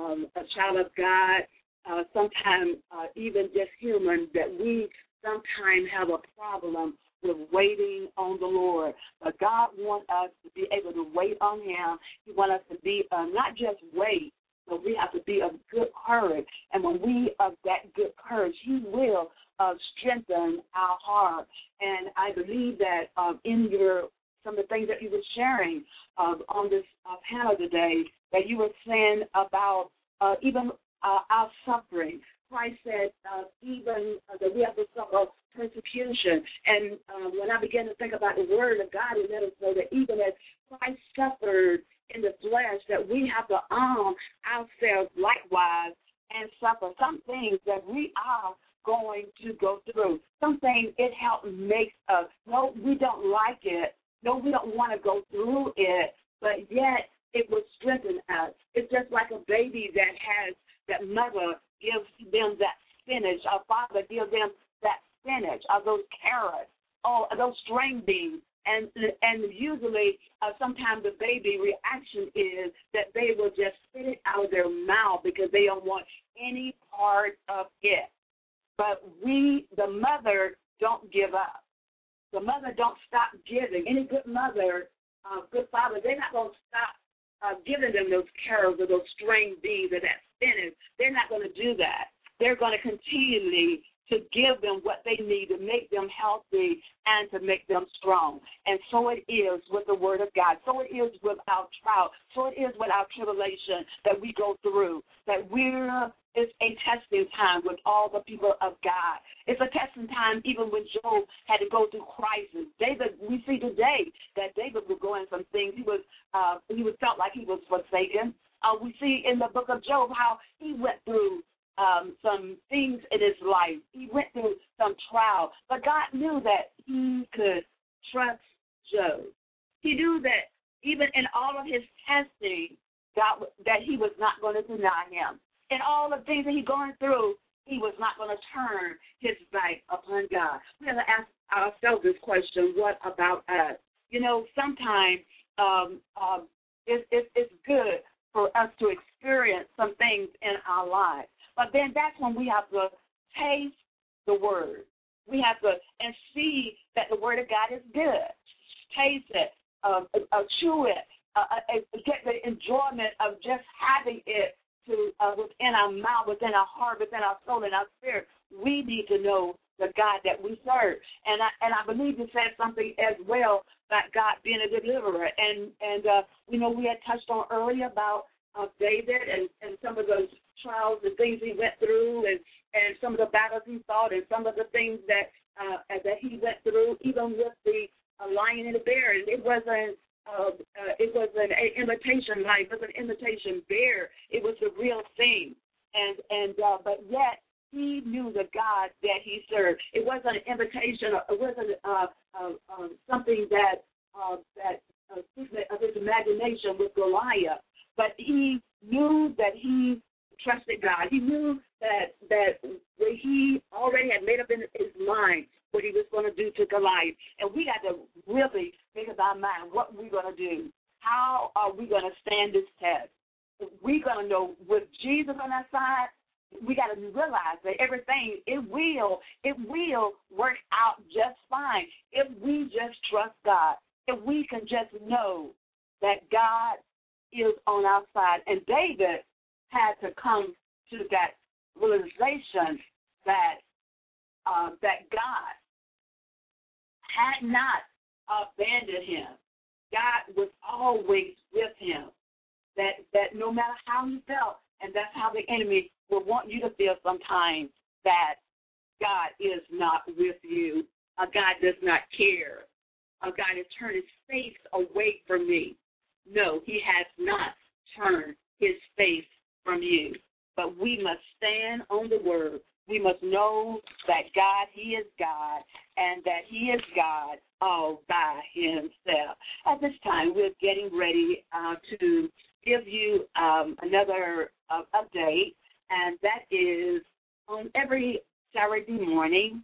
a child of God, sometimes even just human, that we sometimes have a problem with waiting on the Lord. But God wants us to be able to wait on him. He wants us to be not just wait, but we have to be of good courage. And when we of that good courage, he will strengthen our heart. And I believe that in some of the things that you were sharing on this panel today, that you were saying about even our suffering. Christ said even that we have to suffer persecution. And when I began to think about the word of God, it let us know that even as Christ suffered in the flesh, that we have to arm ourselves likewise and suffer some things that we are going to go through. Some things it helps makes us, no, we don't like it. No, we don't want to go through it, but yet it will strengthen us. It's just like a baby that mother gives them that spinach, our father gives them that spinach, or those carrots, or those string beans. And usually, sometimes the baby reaction is that they will just spit it out of their mouth because they don't want any part of it. But the mother, don't give up. The mother don't stop giving. Any good mother, good father, they're not going to stop giving them those carols or those string beads or that spinach. They're not going to do that. They're going to continually to give them what they need to make them healthy and to make them strong. And so it is with the Word of God. So it is with our trial. So it is with our tribulation that we go through, that it's a testing time with all the people of God. It's a testing time even when Job had to go through crisis. David, we see today that David was going some things. He felt like he was forsaken. We see in the book of Job how he went through some things in his life. He went through some trial, but God knew that he could trust Job. He knew that even in all of his testing, that he was not going to deny him. In all the things that he's going through, he was not going to turn his back upon God. We have to ask ourselves this question: what about us? You know, sometimes it's good for us to experience some things in our lives. But then that's when we have to taste the Word. We have to and see that the Word of God is good. Taste it, chew it, get the enjoyment of just having it within our mouth, within our heart, within our soul, and our spirit. We need to know the God that we serve. And I believe you said something as well about God being a deliverer. And we had touched on earlier about David and some of those trials and things he went through and some of the battles he fought and some of the things that he went through, even with the lion and the bear. And it wasn't an imitation lion. It was an imitation bear. It was the real thing. But yet he knew the God that he served. It wasn't an imitation. It wasn't something that of his imagination with Goliath. But he knew that he trusted God. He knew that he already had made up in his mind what he was going to do to Goliath. And we got to really think of our mind what we're going to do. How are we going to stand this test? We're going to know with Jesus on our side, we got to realize that everything, it will work out just fine if we just trust God. If we can just know that God is on our side. And David had to come to that realization that God had not abandoned him. God was always with him. That no matter how he felt, and that's how the enemy will want you to feel sometimes, that God is not with you. God does not care. God has turned his face away from me. No, he has not turned his face from you. But we must stand on the word. We must know that God, he is God, and that he is God all by himself. At this time, we're getting ready to give you another update, and that is on every Saturday morning.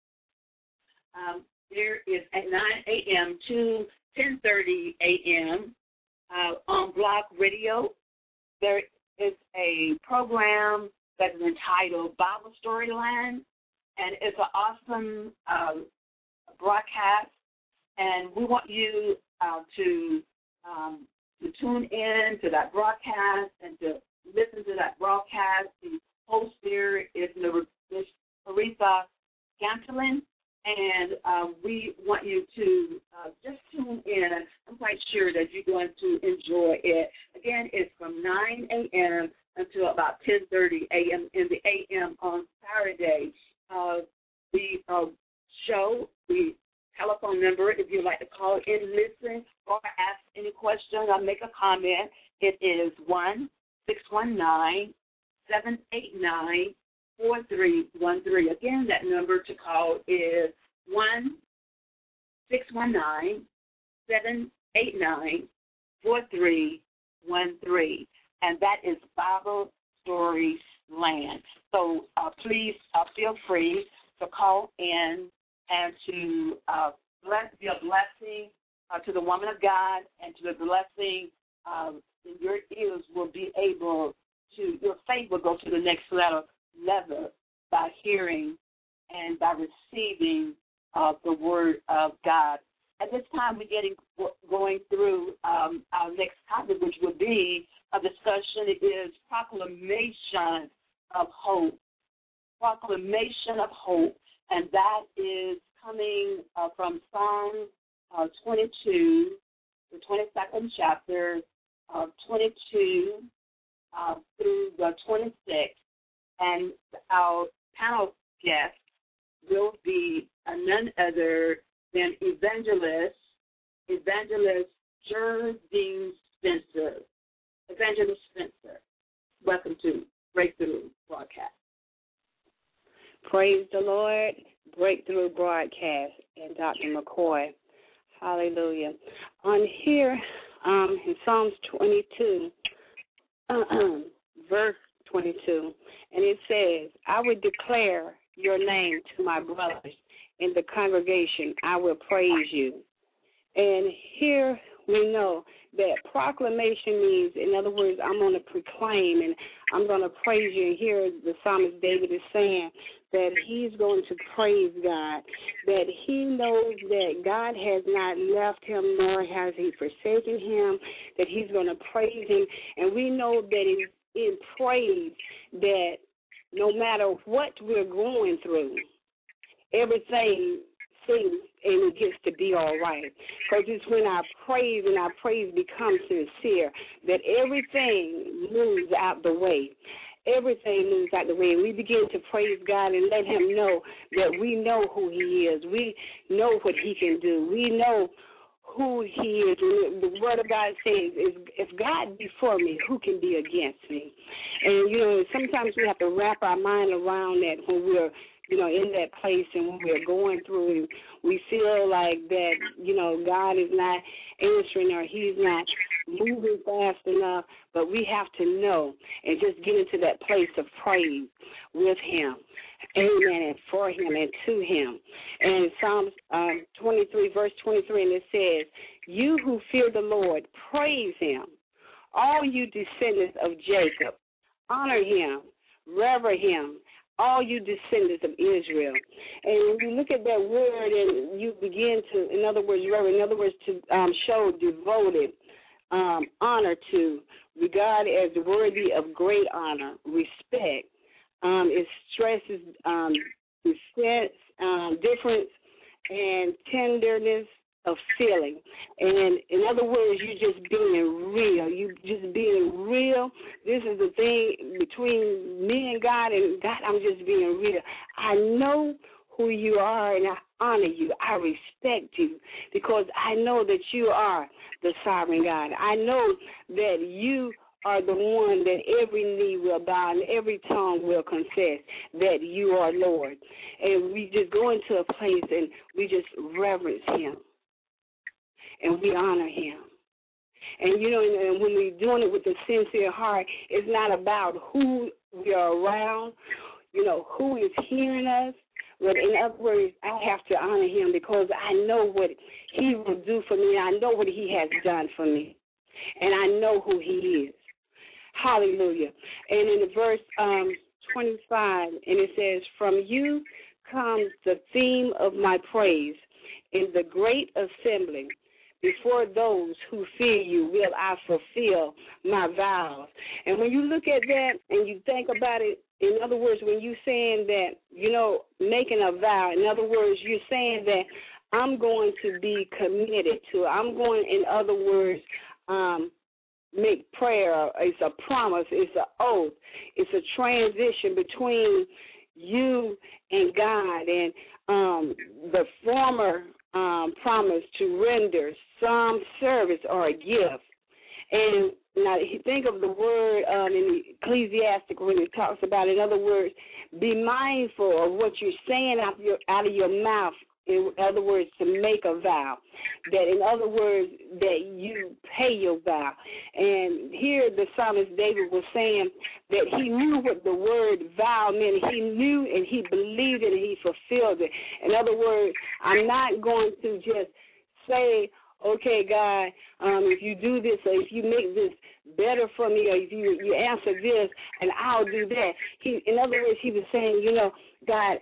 There is at 9 a.m. to 10:30 a.m. On Blog Radio. There is a program that is entitled Bible Storyline, and it's an awesome broadcast. And we want you to tune in to that broadcast and to listen to that broadcast. The host there is Aretha Gantolin. And we want you to just tune in. I'm quite sure that you're going to enjoy it. Again, it's from 9 a.m. until about 10:30 a.m. in the a.m. on Saturday. The show, the telephone number, if you'd like to call in, listen, or ask any question or make a comment, it is 1-619-789-4313. Again, that number to call is 1-619-789-4313, and that is Bible Story Land. So please feel free to call in and to be a blessing to the woman of God, and to the blessing your ears will be able to, your faith will go to the next level by hearing and by receiving the word of God. At At this time, we're going through our next topic, which will be a discussion. It is proclamation of hope. Proclamation of hope, and that is coming from Psalm 22, the 22nd chapter, 22 through the 26th. And our panel guest will be none other than Evangelist Geraldine Spencer. Evangelist Spencer, welcome to Breakthrough Broadcast. Praise the Lord, Breakthrough Broadcast, and Dr. McCoy. Hallelujah. On here, in Psalms 22, verse 22, and it says, I would declare your name to my brothers in the congregation. I will praise you. And here we know that proclamation means, in other words, I'm going to proclaim and I'm going to praise you. And here the psalmist David is saying that he's going to praise God, that he knows that God has not left him nor has he forsaken him, that he's going to praise him. And we know that in praise that no matter what we're going through, everything seems and it gets to be all right. Because it's when our praise and our praise becomes sincere that everything moves out the way. Everything moves out the way. We begin to praise God and let him know that we know who he is. We know what he can do. We know who he is. The word of God says, if God be for me, who can be against me? And, sometimes we have to wrap our mind around that when we're, in that place and when we're going through and we feel like that, God is not answering or he's not moving fast enough, but we have to know and just get into that place of praise with him. Amen, and for him and to him. And Psalms 23, verse 23, and it says, you who fear the Lord, praise him. All you descendants of Jacob, honor him, revere him, all you descendants of Israel. And when you look at that word and you begin to, in other words, to show devoted honor to, regard as worthy of great honor, respect. It stresses difference and tenderness of feeling. And in other words, you're just being real. You just being real. This is the thing between me and God, I'm just being real. I know who you are, and I honor you. I respect you because I know that you are the sovereign God. I know that you are the one that every knee will bow and every tongue will confess that you are Lord. And we just go into a place and we just reverence him and we honor him. And, and when we're doing it with a sincere heart, it's not about who we are around, who is hearing us. But in other words, I have to honor him because I know what he will do for me. I know what he has done for me. And I know who he is. Hallelujah. And in the verse 25, and it says, from you comes the theme of my praise. In the great assembly, before those who fear you, will I fulfill my vows. And when you look at that and you think about it, in other words, when you're saying that, making a vow, in other words, you're saying that I'm going to be committed to, I'm going, in other words, make prayer. It's a promise. It's an oath. It's a transition between you and God. And the former promise to render some service or a gift. And now think of the word in Ecclesiastic when it talks about, in other words, be mindful of what you're saying out of your mouth. In other words, to make a vow. That, in other words, that you pay your vow. And here the psalmist David was saying that he knew what the word vow meant. He knew and he believed it and he fulfilled it. In other words, I'm not going to just say, okay, God, if you do this or if you make better for me, or if you answer this, and I'll do that. In other words, he was saying, God,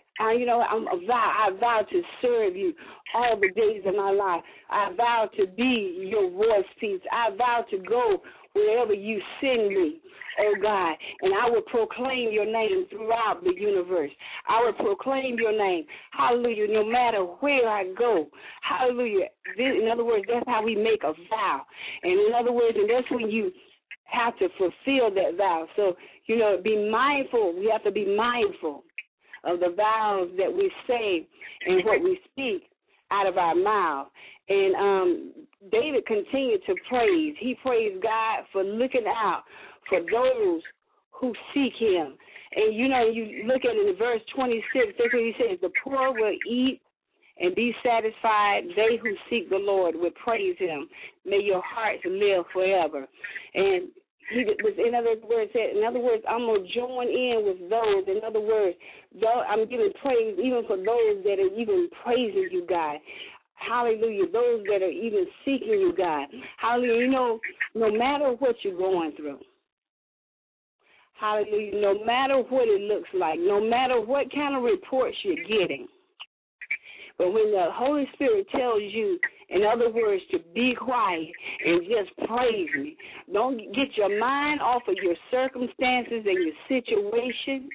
I vow to serve you all the days of my life. I vow to be your voice piece. I vow to go wherever you send me, oh God, and I will proclaim your name throughout the universe. I will proclaim your name, hallelujah, no matter where I go, hallelujah. In other words, that's how we make a vow. And in other words, and that's when you have to fulfill that vow. So, be mindful. We have to be mindful of the vows that we say and what we speak out of our mouth. And David continued to praise. He praised God for looking out for those who seek him. And, you look at it in verse 26, that's what he says, the poor will eat and be satisfied. They who seek the Lord will praise him. May your hearts live forever. And he was, in other words, I'm going to join in with those. In other words, I'm giving praise even for those that are even praising you, God. Hallelujah. Those that are even seeking you, God. Hallelujah. No matter what you're going through. Hallelujah. No matter what it looks like, no matter what kind of reports you're getting. But when the Holy Spirit tells you, in other words, to be quiet and just praise me, don't get your mind off of your circumstances and your situation.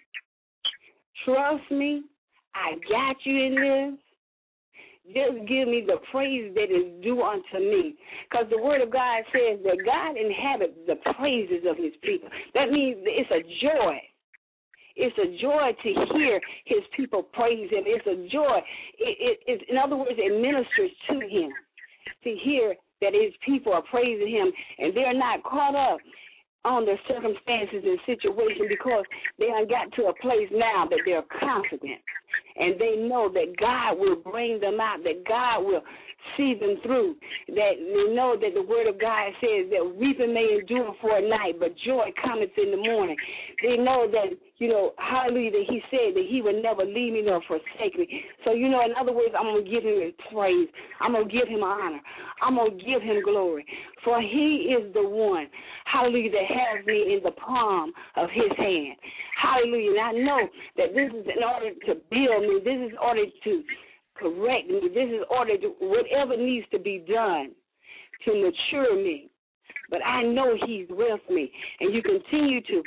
Trust me, I got you in this. Just give me the praise that is due unto me. Because the Word of God says that God inhabits the praises of his people. That means it's a joy. It's a joy to hear his people praise him. It's a joy. It's, in other words, it ministers to him to hear that his people are praising him, and they're not caught up on their circumstances and situation because they have got to a place now that they're confident and they know that God will bring them out, that God will see them through, that they know that the Word of God says that weeping may endure for a night, but joy cometh in the morning. They know that, hallelujah, that he said that he would never leave me nor forsake me. So, in other words, I'm going to give him his praise. I'm going to give him honor. I'm going to give him glory. For he is the one, hallelujah, that has me in the palm of his hand. Hallelujah. And I know that this is in order to build me. This is in order to correct me. This is order to whatever needs to be done to mature me. But I know he's with me. And you continue to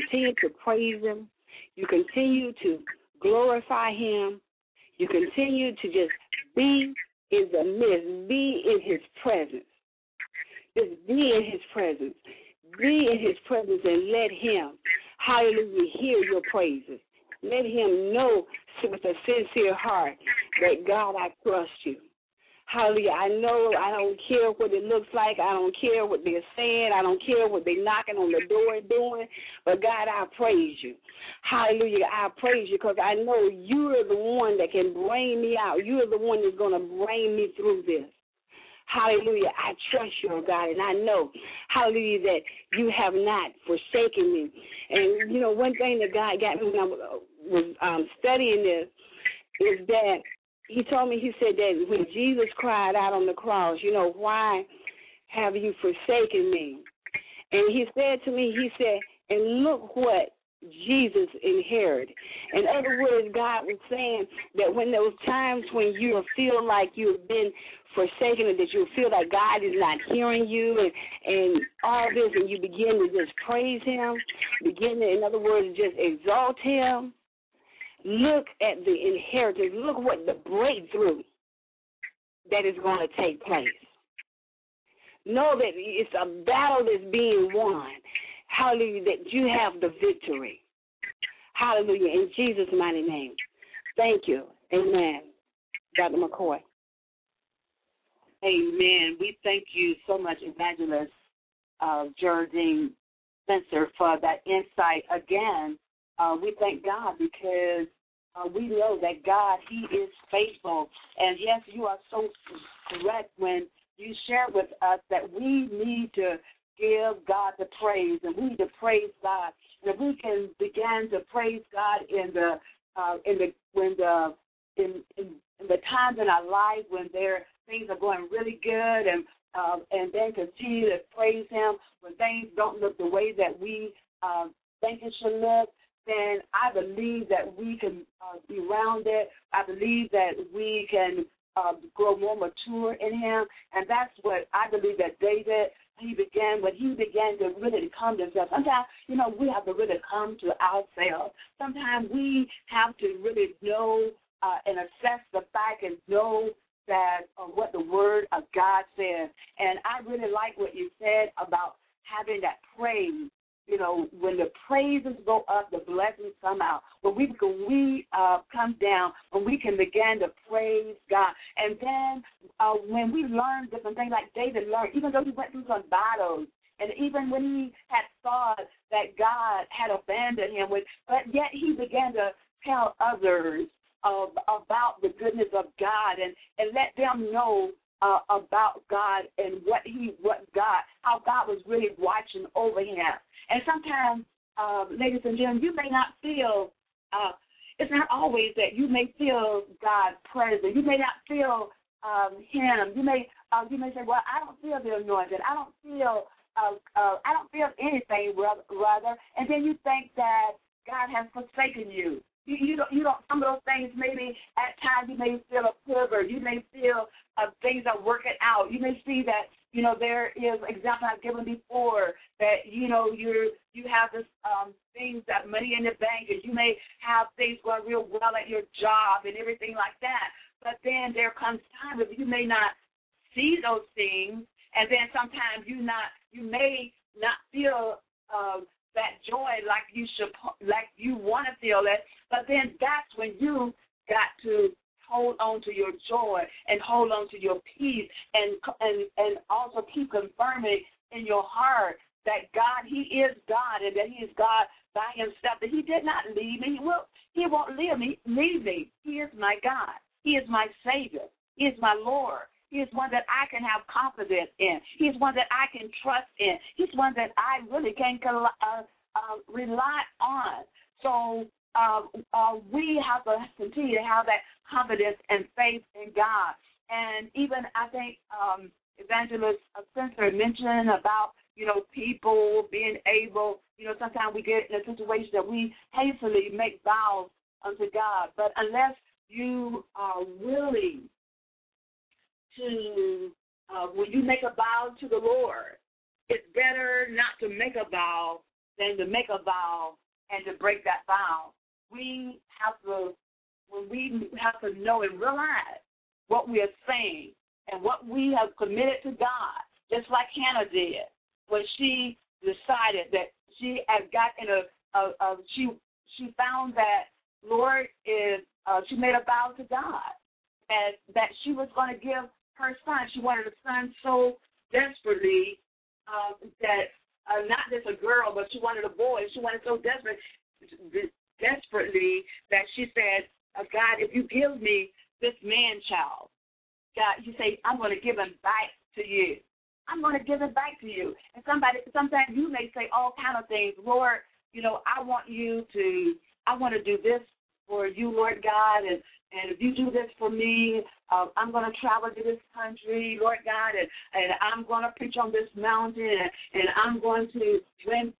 praise him. You continue to glorify him. You continue to just be in the midst, be in his presence. Just be in his presence. Be in his presence and let him, hallelujah, hear your praises. Let him know with a sincere heart that, God, I trust you. Hallelujah. I know I don't care what it looks like. I don't care what they're saying. I don't care what they're knocking on the door doing. But, God, I praise you. Hallelujah. I praise you because I know you are the one that can bring me out. You are the one that's going to bring me through this. Hallelujah. I trust you, oh God, and I know, hallelujah, that you have not forsaken me. And, one thing that God got me when I was studying this is that he told me, he said that when Jesus cried out on the cross, why have you forsaken me? And he said to me, he said, and look what Jesus inherited. In other words, God was saying that when those times when you feel like you've been forsaken and that you feel like God is not hearing you and all this, and you begin to just praise him, in other words, just exalt him, look at the inheritance, look what the breakthrough that is going to take place. Know that it's a battle that's being won. Hallelujah, that you have the victory. Hallelujah, in Jesus' mighty name. Thank you. Amen. Dr. McCoy. Amen. We thank you so much, Evangelist Geraldine Spencer, for that insight. Again, we thank God because we know that God, he is faithful. And, yes, you are so correct when you share with us that we need to give God the praise, and we need to praise God. And if we can begin to praise God in the times in our life when things are going really good, and and then continue to praise him when things don't look the way that we think it should look, then I believe that we can be rounded. I believe that we can grow more mature in him. And that's what I believe that David, when he began to really come to himself. Sometimes, we have to really come to ourselves. Sometimes we have to really know and assess the fact and know that what the Word of God says. And I really like what you said about having that praise. When the praises go up, the blessings come out. When we come down, when we can begin to praise God. And then when we learn different things like David learned, even though he went through some battles, and even when he had thought that God had abandoned him, but yet he began to tell others about the goodness of God and let them know about God and how God was really watching over him. And sometimes, ladies and gentlemen, you may not feel, it's not always that you may feel God's presence. You may not feel him. You may say, well, I don't feel the anointing. I don't feel anything, rather. And then you think that God has forsaken you. You don't. Some of those things, maybe at times you may feel a quiver. You may feel things are working out. You may see that there is example I've given before that you have this things that money in the bank, and you may have things going real well at your job and everything like that. But then there comes time that you may not see those things, and then sometimes you may not feel that joy like you want to feel it. But then that's when you got to hold on to your joy and hold on to your peace and also keep confirming in your heart that God, he is God, and that he is God by himself, that he did not leave me. He won't leave me. He is my God. He is my Savior. He is my Lord. He is one that I can have confidence in. He is one that I can trust in. He's one that I really can rely on. So we have to continue to have that confidence and faith in God. And even I think Evangelist Spencer mentioned about, people being able, sometimes we get in a situation that we hastily make vows unto God. But unless you are willing to, when you make a vow to the Lord, it's better not to make a vow than to make a vow and to break that vow. We have to know and realize what we are saying and what we have committed to God, just like Hannah did when she decided that she had got in she found that Lord she made a vow to God and that she was going to give her son. She wanted a son so desperately that not just a girl, but she wanted a boy. She wanted so desperately that she said, God, if you give me this man-child, God, you say, I'm going to give him back to you. I'm going to give it back to you. And sometimes you may say all kind of things. Lord, I want to do this for you, Lord God, and if you do this for me, I'm going to travel to this country, Lord God, and I'm going to preach on this mountain, and I'm going to win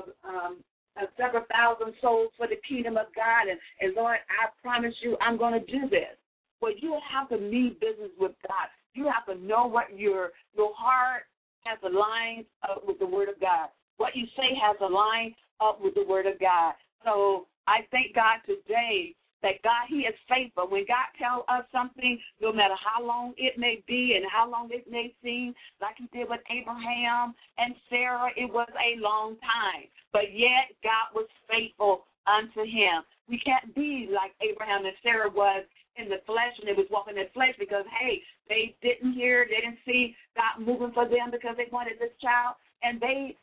several thousand souls for the kingdom of God, and Lord, I promise you I'm going to do this. Well, you have to mean business with God. You have to know what your heart has aligned up with the Word of God. What you say has aligned up with the Word of God. So I thank God today that God, He is faithful. When God tells us something, no matter how long it may be and how long it may seem, like He did with Abraham and Sarah, it was a long time. But yet God was faithful unto him. We can't be like Abraham and Sarah was in the flesh, and they was walking in the flesh because, hey, they didn't hear, they didn't see God moving for them because they wanted this child. And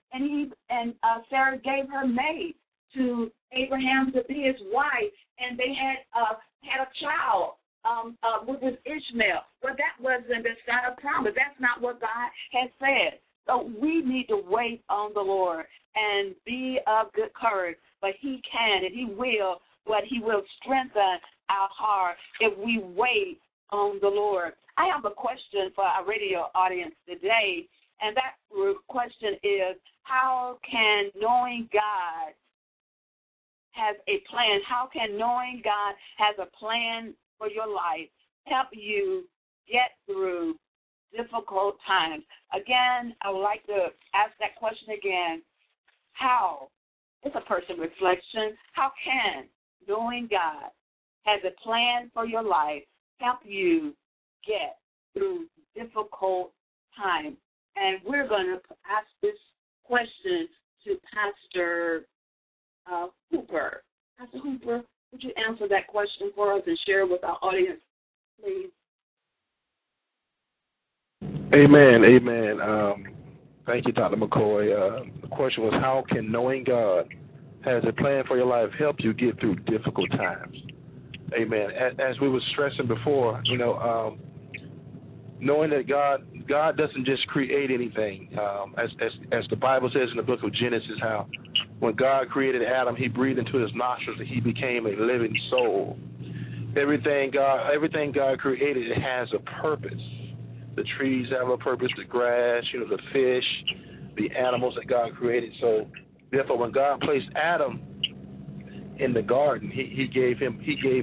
Sarah gave her maid to Abraham to be his wife, and they had a child with this Ishmael. Well, that wasn't the son of promise. That's not what God has said. So we need to wait on the Lord and be of good courage. But He can and He will strengthen our heart if we wait on the Lord. I have a question for our radio audience today, and that question is, how can knowing God has a plan, how can knowing God has a plan for your life help you get through difficult times? Again, I would like to ask that question again. How? It's a personal reflection. How can knowing God has a plan for your life help you get through difficult times? And we're going to ask this question to Pastor Hooper. Pastor Hooper, would you answer that question for us and share with our audience, please? Amen. Thank you, Dr. McCoy. The question was, how can knowing God has a plan for your life help you get through difficult times? Amen. As we were stressing before, knowing that God doesn't just create anything. As the Bible says in the book of Genesis, how when God created Adam, he breathed into his nostrils and he became a living soul. Everything God created, it has a purpose. The trees have a purpose, the grass, the fish, the animals that God created. So therefore, when God placed Adam in the garden, he gave him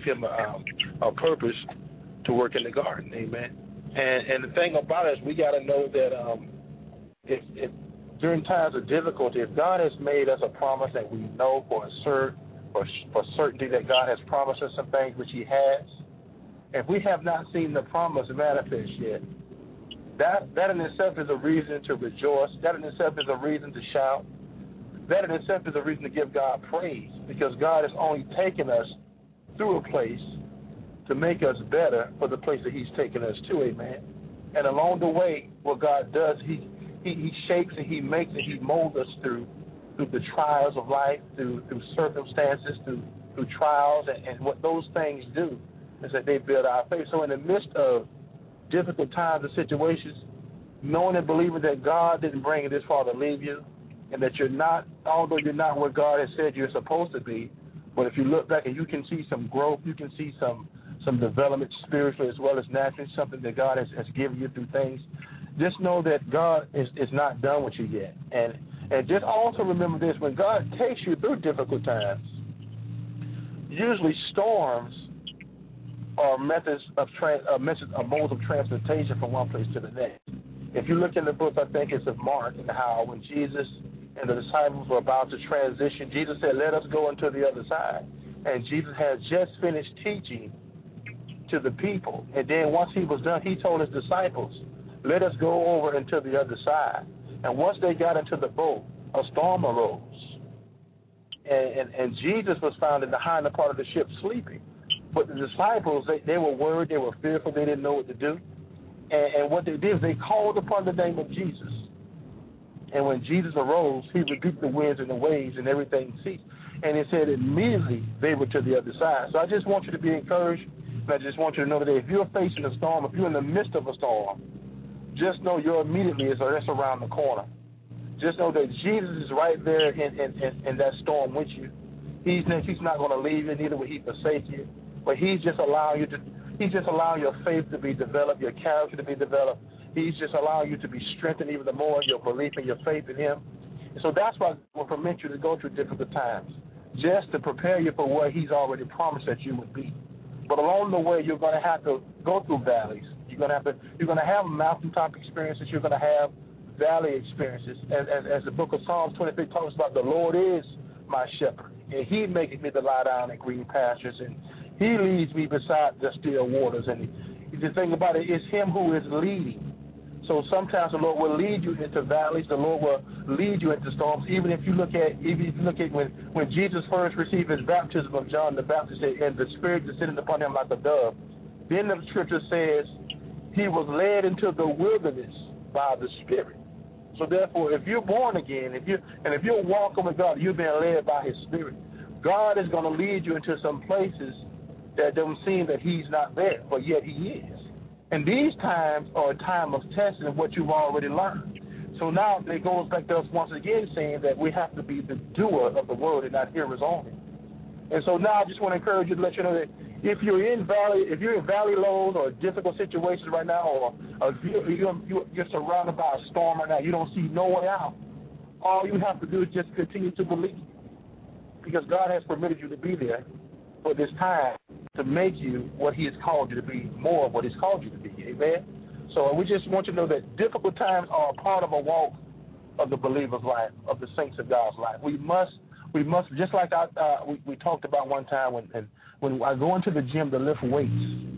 a purpose to work in the garden. Amen. And the thing about it is, we got to know that if during times of difficulty, if God has made us a promise that we know for certainty that God has promised us some things, which He has, if we have not seen the promise manifest yet, that in itself is a reason to rejoice. That in itself is a reason to shout. That in itself is a reason to give God praise, because God has only taken us through a place to make us better for the place that He's taken us to, amen. And along the way, what God does, He shapes and He makes and He molds us through the trials of life, through circumstances, through trials, and what those things do is that they build our faith. So in the midst of difficult times and situations, knowing and believing that God didn't bring you this far to leave you, and that although you're not where God has said you're supposed to be, but if you look back and you can see some growth, you can see some development spiritually as well as naturally, something that God has given you through things, just know that God is not done with you yet. And just also remember this, when God takes you through difficult times, usually storms are modes of transportation from one place to the next. If you look in the book, I think it's of Mark, and how when Jesus and the disciples were about to transition, Jesus said, let us go into the other side. And Jesus had just finished teaching to the people. And then once He was done, He told His disciples, let us go over into the other side. And once they got into the boat, a storm arose. And Jesus was found in the hinder part of the ship sleeping. But the disciples, they were worried, they were fearful, they didn't know what to do. And what they did is they called upon the name of Jesus. And when Jesus arose, He rebuked the winds and the waves, and everything ceased. And it said immediately they were to the other side. So I just want you to be encouraged, and I just want you to know that if you're facing a storm, if you're in the midst of a storm, just know your immediately is that's around the corner. Just know that Jesus is right there in that storm with you. He's not going to leave you, neither will He forsake you. But He's just allowing your faith to be developed, your character to be developed. He's just allowing you to be strengthened even the more in your belief and your faith in Him. And so that's why we'll permit you to go through difficult times, just to prepare you for what He's already promised that you would be. But along the way, you're going to have to go through valleys. You're going to have mountaintop experiences. You're going to have valley experiences. As the book of Psalms 23 talks about, the Lord is my shepherd, and He maketh me to lie down in green pastures, and He leads me beside the still waters. And the thing about it is Him who is leading. So sometimes the Lord will lead you into valleys. The Lord will lead you into storms. Even if you look at when Jesus first received His baptism of John the Baptist, and the Spirit descended upon Him like a dove, then the Scripture says He was led into the wilderness by the Spirit. So therefore, if you're born again, if you're walking with God, you're being led by His Spirit. God is going to lead you into some places that don't seem that He's not there, but yet He is. And these times are a time of testing of what you've already learned. So now it goes back to us once again saying that we have to be the doer of the word and not hearers only. And so now I just want to encourage you to let you know that if you're in valley lows or difficult situations right now, or you're surrounded by a storm right now, you don't see no way out. All you have to do is just continue to believe, because God has permitted you to be there for this time to make you what He has called you to be, more of what He's called you to be. Amen. So we just want you to know that difficult times are a part of a walk of the believer's life, of the saints of God's life. We must, just like we talked about one time when I go into the gym to lift weights,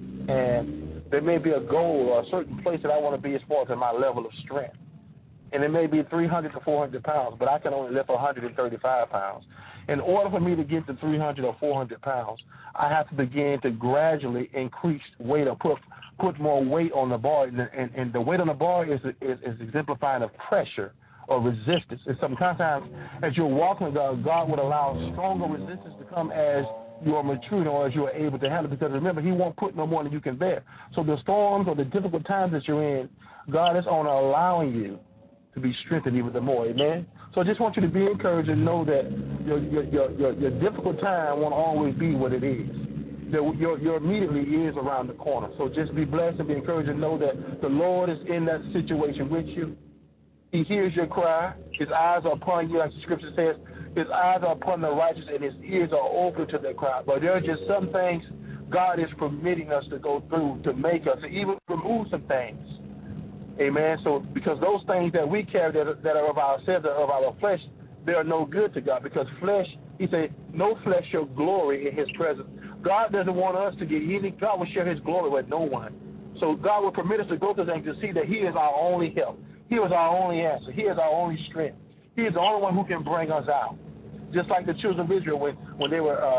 and there may be a goal or a certain place that I want to be as far as my level of strength. And it may be 300 to 400 pounds, but I can only lift 135 pounds. In order for me to get to 300 or 400 pounds, I have to begin to gradually increase weight or put more weight on the bar. And the weight on the bar is exemplifying of pressure or resistance. And sometimes as you're walking with God, God would allow stronger resistance to come as you are maturing or as you are able to handle it. Because remember, He won't put no more than you can bear. So the storms or the difficult times that you're in, God is only allowing you to be strengthened even the more. Amen. So I just want you to be encouraged and know that your difficult time won't always be what it is. Your immediately is around the corner. So just be blessed and be encouraged and know that the Lord is in that situation with you. He hears your cry. His eyes are upon you, like the scripture says. His eyes are upon the righteous and His ears are open to their cry. But there are just some things God is permitting us to go through to make us, to even remove some things. Amen. So because those things that we carry that are of ourselves, that are of our flesh, they are no good to God. Because flesh, He said, no flesh shall glory in His presence. God doesn't want us to get anything. God will share His glory with no one. So God will permit us to go through things to see that He is our only help. He is our only answer. He is our only strength. He is the only one who can bring us out. Just like the children of Israel when they were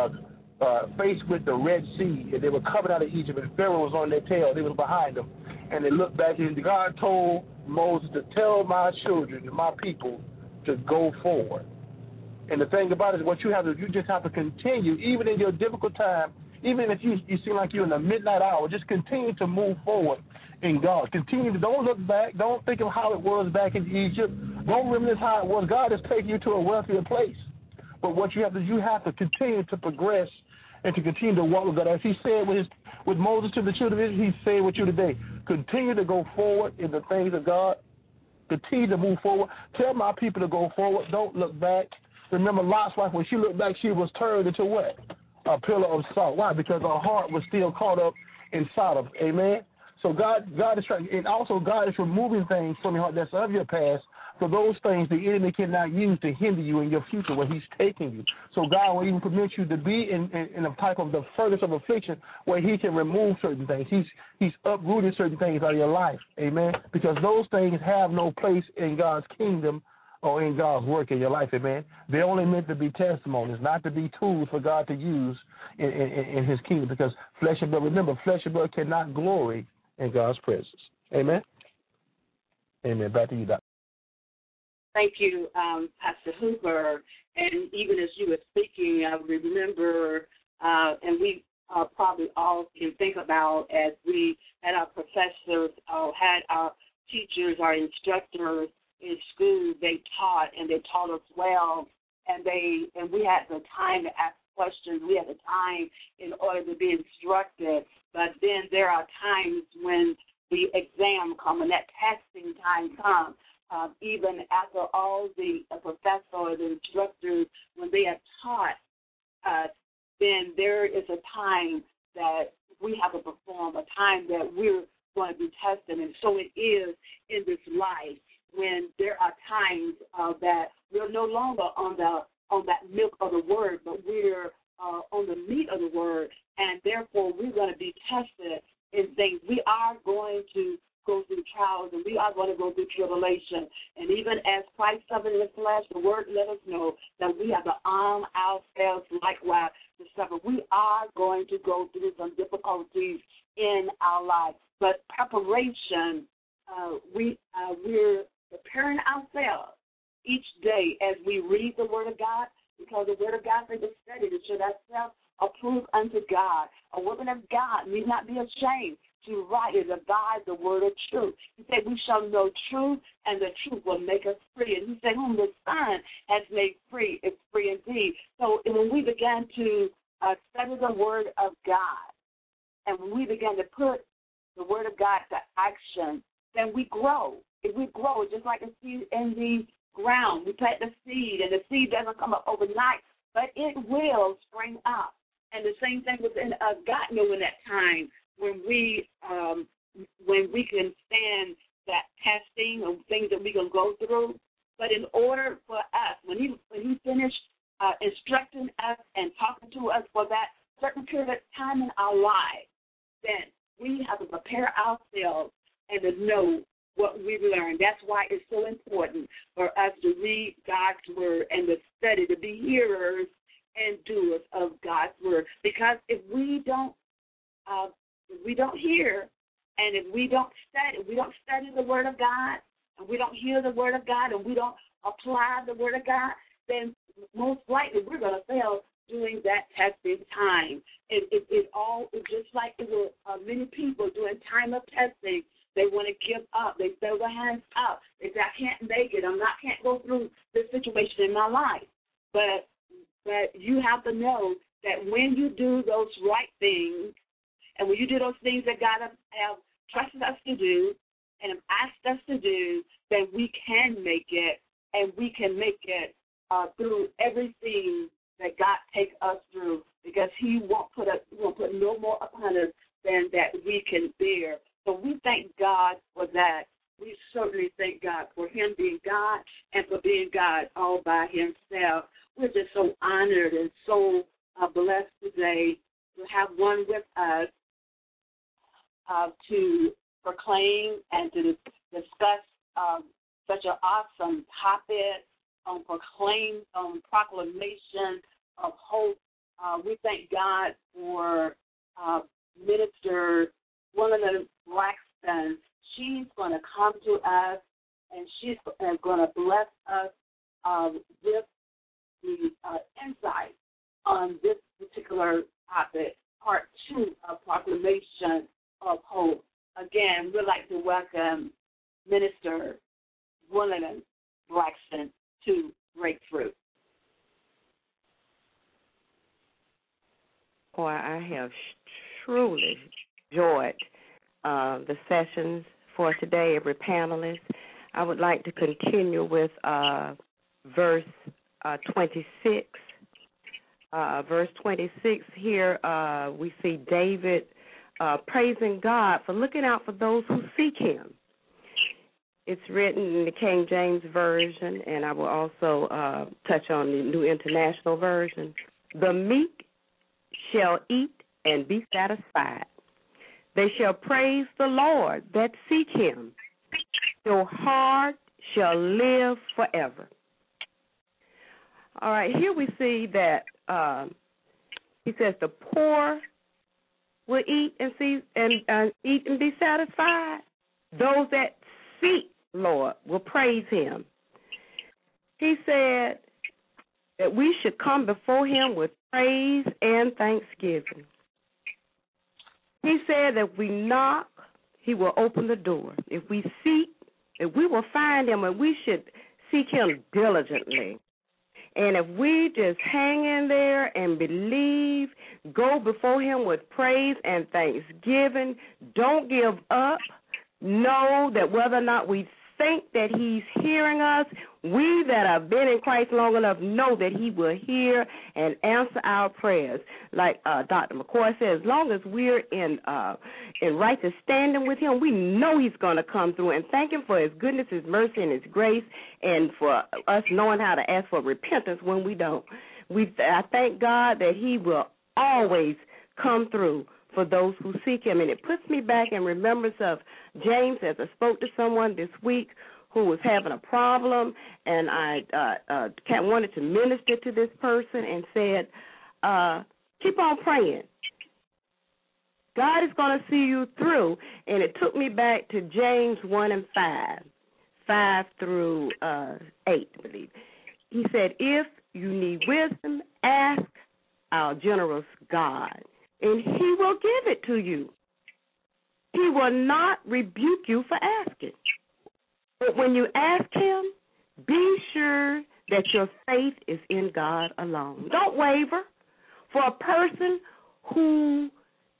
faced with the Red Sea, and they were coming out of Egypt, and Pharaoh was on their tail. They were behind them. And they looked back, and God told Moses to tell my children and my people to go forward. And the thing about it is what you have to do, you just have to continue, even in your difficult time, even if you seem like you're in the midnight hour, just continue to move forward in God. Continue to, don't look back. Don't think of how it was back in Egypt. Don't reminisce how it was. God is taking you to a wealthier place. But what you have to do, you have to continue to progress and to continue to walk with God. As He said with Moses to the children of Israel, He's saying with you today, continue to go forward in the things of God. Continue to move forward. Tell my people to go forward. Don't look back. Remember Lot's wife, when she looked back, she was turned into what? A pillar of salt. Why? Because her heart was still caught up in Sodom. Amen? So God is trying, and also God is removing things from your heart that's of your past. For those things the enemy cannot use to hinder you in your future where He's taking you. So God will even permit you to be in a type of the furnace of affliction where He can remove certain things. He's uprooted certain things out of your life. Amen? Because those things have no place in God's kingdom or in God's work in your life. Amen? They're only meant to be testimonies, not to be tools for God to use in His kingdom. Because flesh and blood, remember, flesh and blood cannot glory in God's presence. Amen? Amen. Back to you, Doctor. Thank you, Pastor Hooper. And even as you were speaking, I remember, and we probably all can think about as we had our professors, had our teachers, our instructors in school, they taught, and they taught us well, and we had the time to ask questions. We had the time in order to be instructed. But then there are times when the exam comes and that testing time comes. Even after all the professors or the instructors, when they have taught us, then there is a time that we have to perform, a time that we're going to be tested. And so it is in this life when there are times that we're no longer on that milk of the word, but we're on the meat of the word, and therefore we're going to be tested in things. We are going to go through trials, and we are going to go through tribulation. And even as Christ suffered in the flesh, the word let us know that we have to arm ourselves likewise to suffer. We are going to go through some difficulties in our life. But preparation, we're preparing ourselves each day as we read the Word of God, because the Word of God says to study to show ourselves approved unto God. A woman of God need not be ashamed to rightly divide the word of truth. He said, we shall know truth, and the truth will make us free. And he said, whom the Son has made free is free indeed. So when we began to study the word of God, and when we begin to put the Word of God to action, then we grow. If we grow, just like a seed in the ground, we plant the seed, and the seed doesn't come up overnight, but it will spring up. And the same thing within us. God knew in that time when we can stand that testing and things that we can go through. But in order for us, when he finished instructing us and talking to us for that certain period of time in our lives, then we have to prepare ourselves and to know what we've learned. That's why it's so important for us to read God's Word and to study, to be hearers and doers of God's Word. Because if we don't hear, and if we don't study the Word of God, and we don't hear the Word of God, and we don't apply the Word of God, then most likely we're going to fail during that testing time. It's just like it was many people during time of testing. They want to give up. They throw their hands up. They say, I can't make it. Can't go through this situation in my life. But you have to know that when you do those right things, and when you do those things that God has trusted us to do and asked us to do, then we can make it, and we can make it through everything that God takes us through, because He won't put no more upon us than that we can bear. So we thank God for that. We certainly thank God for Him being God and for being God all by Himself. We're just so honored and so blessed today to have one with us to proclaim and to discuss such an awesome topic on proclamation of hope. We thank God for Minister Gwendolyn Braxton. She's going to come to us, and she's going to bless us with the insight on this particular topic, part 2 of Proclamation of Hope. Again, we'd like to welcome Minister Gwendolyn Braxton to Breakthrough. Boy, I have truly enjoyed the sessions for today, every panelist. I would like to continue with verse 26. Verse 26 here, we see David praising God for looking out for those who seek Him. It's written in the King James Version, and I will also touch on the New International Version. The meek shall eat and be satisfied. They shall praise the Lord that seek Him. Your heart shall live forever. All right, here we see that he says the poor will eat and eat and be satisfied. Those that seek Lord will praise Him. He said that we should come before Him with praise and thanksgiving. He said that if we knock, He will open the door. If we seek, if we will find Him, and we should seek Him diligently. And if we just hang in there and believe, go before Him with praise and thanksgiving, don't give up, know that whether or not we think that He's hearing us, we that have been in Christ long enough know that He will hear and answer our prayers. Like Dr. McCoy says, as long as we're in righteous standing with Him, we know He's going to come through, and thank Him for His goodness, His mercy, and His grace, and for us knowing how to ask for repentance when we don't. I thank God that He will always come through for those who seek Him. And it puts me back in remembrance of James, as I spoke to someone this week who was having a problem, and I wanted to minister to this person and said, keep on praying. God is going to see you through. And it took me back to James 1 and 5 through 8, I believe. He said, if you need wisdom, ask our generous God, and He will give it to you. He will not rebuke you for asking. But when you ask Him, be sure that your faith is in God alone. Don't waver. For a person who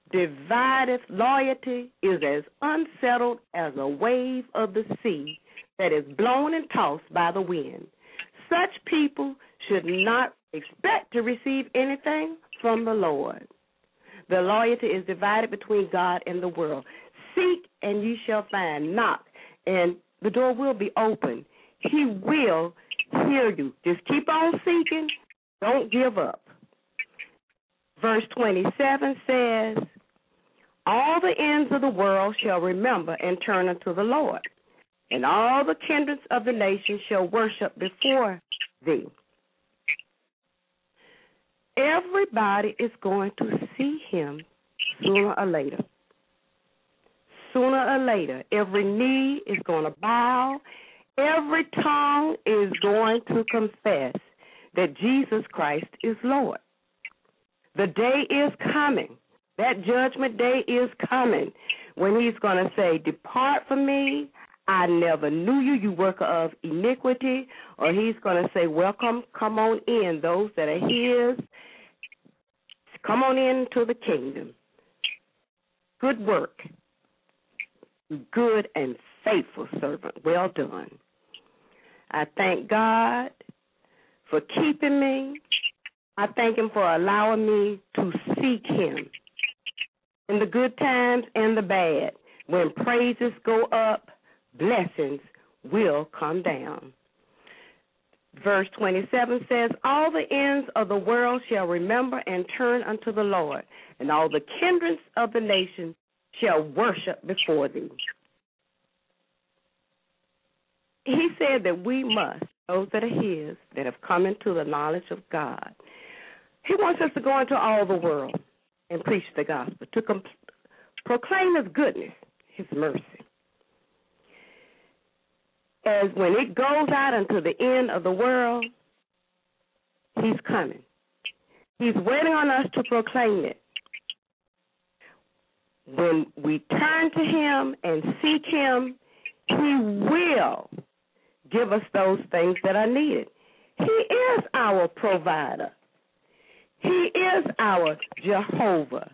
divideth loyalty is as unsettled as a wave of the sea that is blown and tossed by the wind. Such people should not expect to receive anything from the Lord. The loyalty is divided between God and the world. Seek and ye shall find. Knock and the door will be open. He will hear you. Just keep on seeking. Don't give up. Verse 27 says, all the ends of the world shall remember and turn unto the Lord, and all the kindreds of the nations shall worship before thee. Everybody is going to see him sooner or later. Sooner or later, every knee is going to bow. Every tongue is going to confess that Jesus Christ is Lord. The day is coming. That judgment day is coming when he's going to say, depart from me, I never knew you, you worker of iniquity. Or he's going to say, welcome, come on in, those that are his. Come on into the kingdom. Good work. Good and faithful servant. Well done. I thank God for keeping me. I thank him for allowing me to seek him in the good times and the bad. When praises go up, blessings will come down. Verse 27 says, all the ends of the world shall remember and turn unto the Lord, and all the kindreds of the nations shall worship before thee. He said that we must, those that are his, that have come into the knowledge of God, he wants us to go into all the world and preach the gospel, to proclaim his goodness, his mercy. As when it goes out into the end of the world, he's coming. He's waiting on us to proclaim it. When we turn to him and seek him, he will give us those things that are needed. He is our provider. He is our Jehovah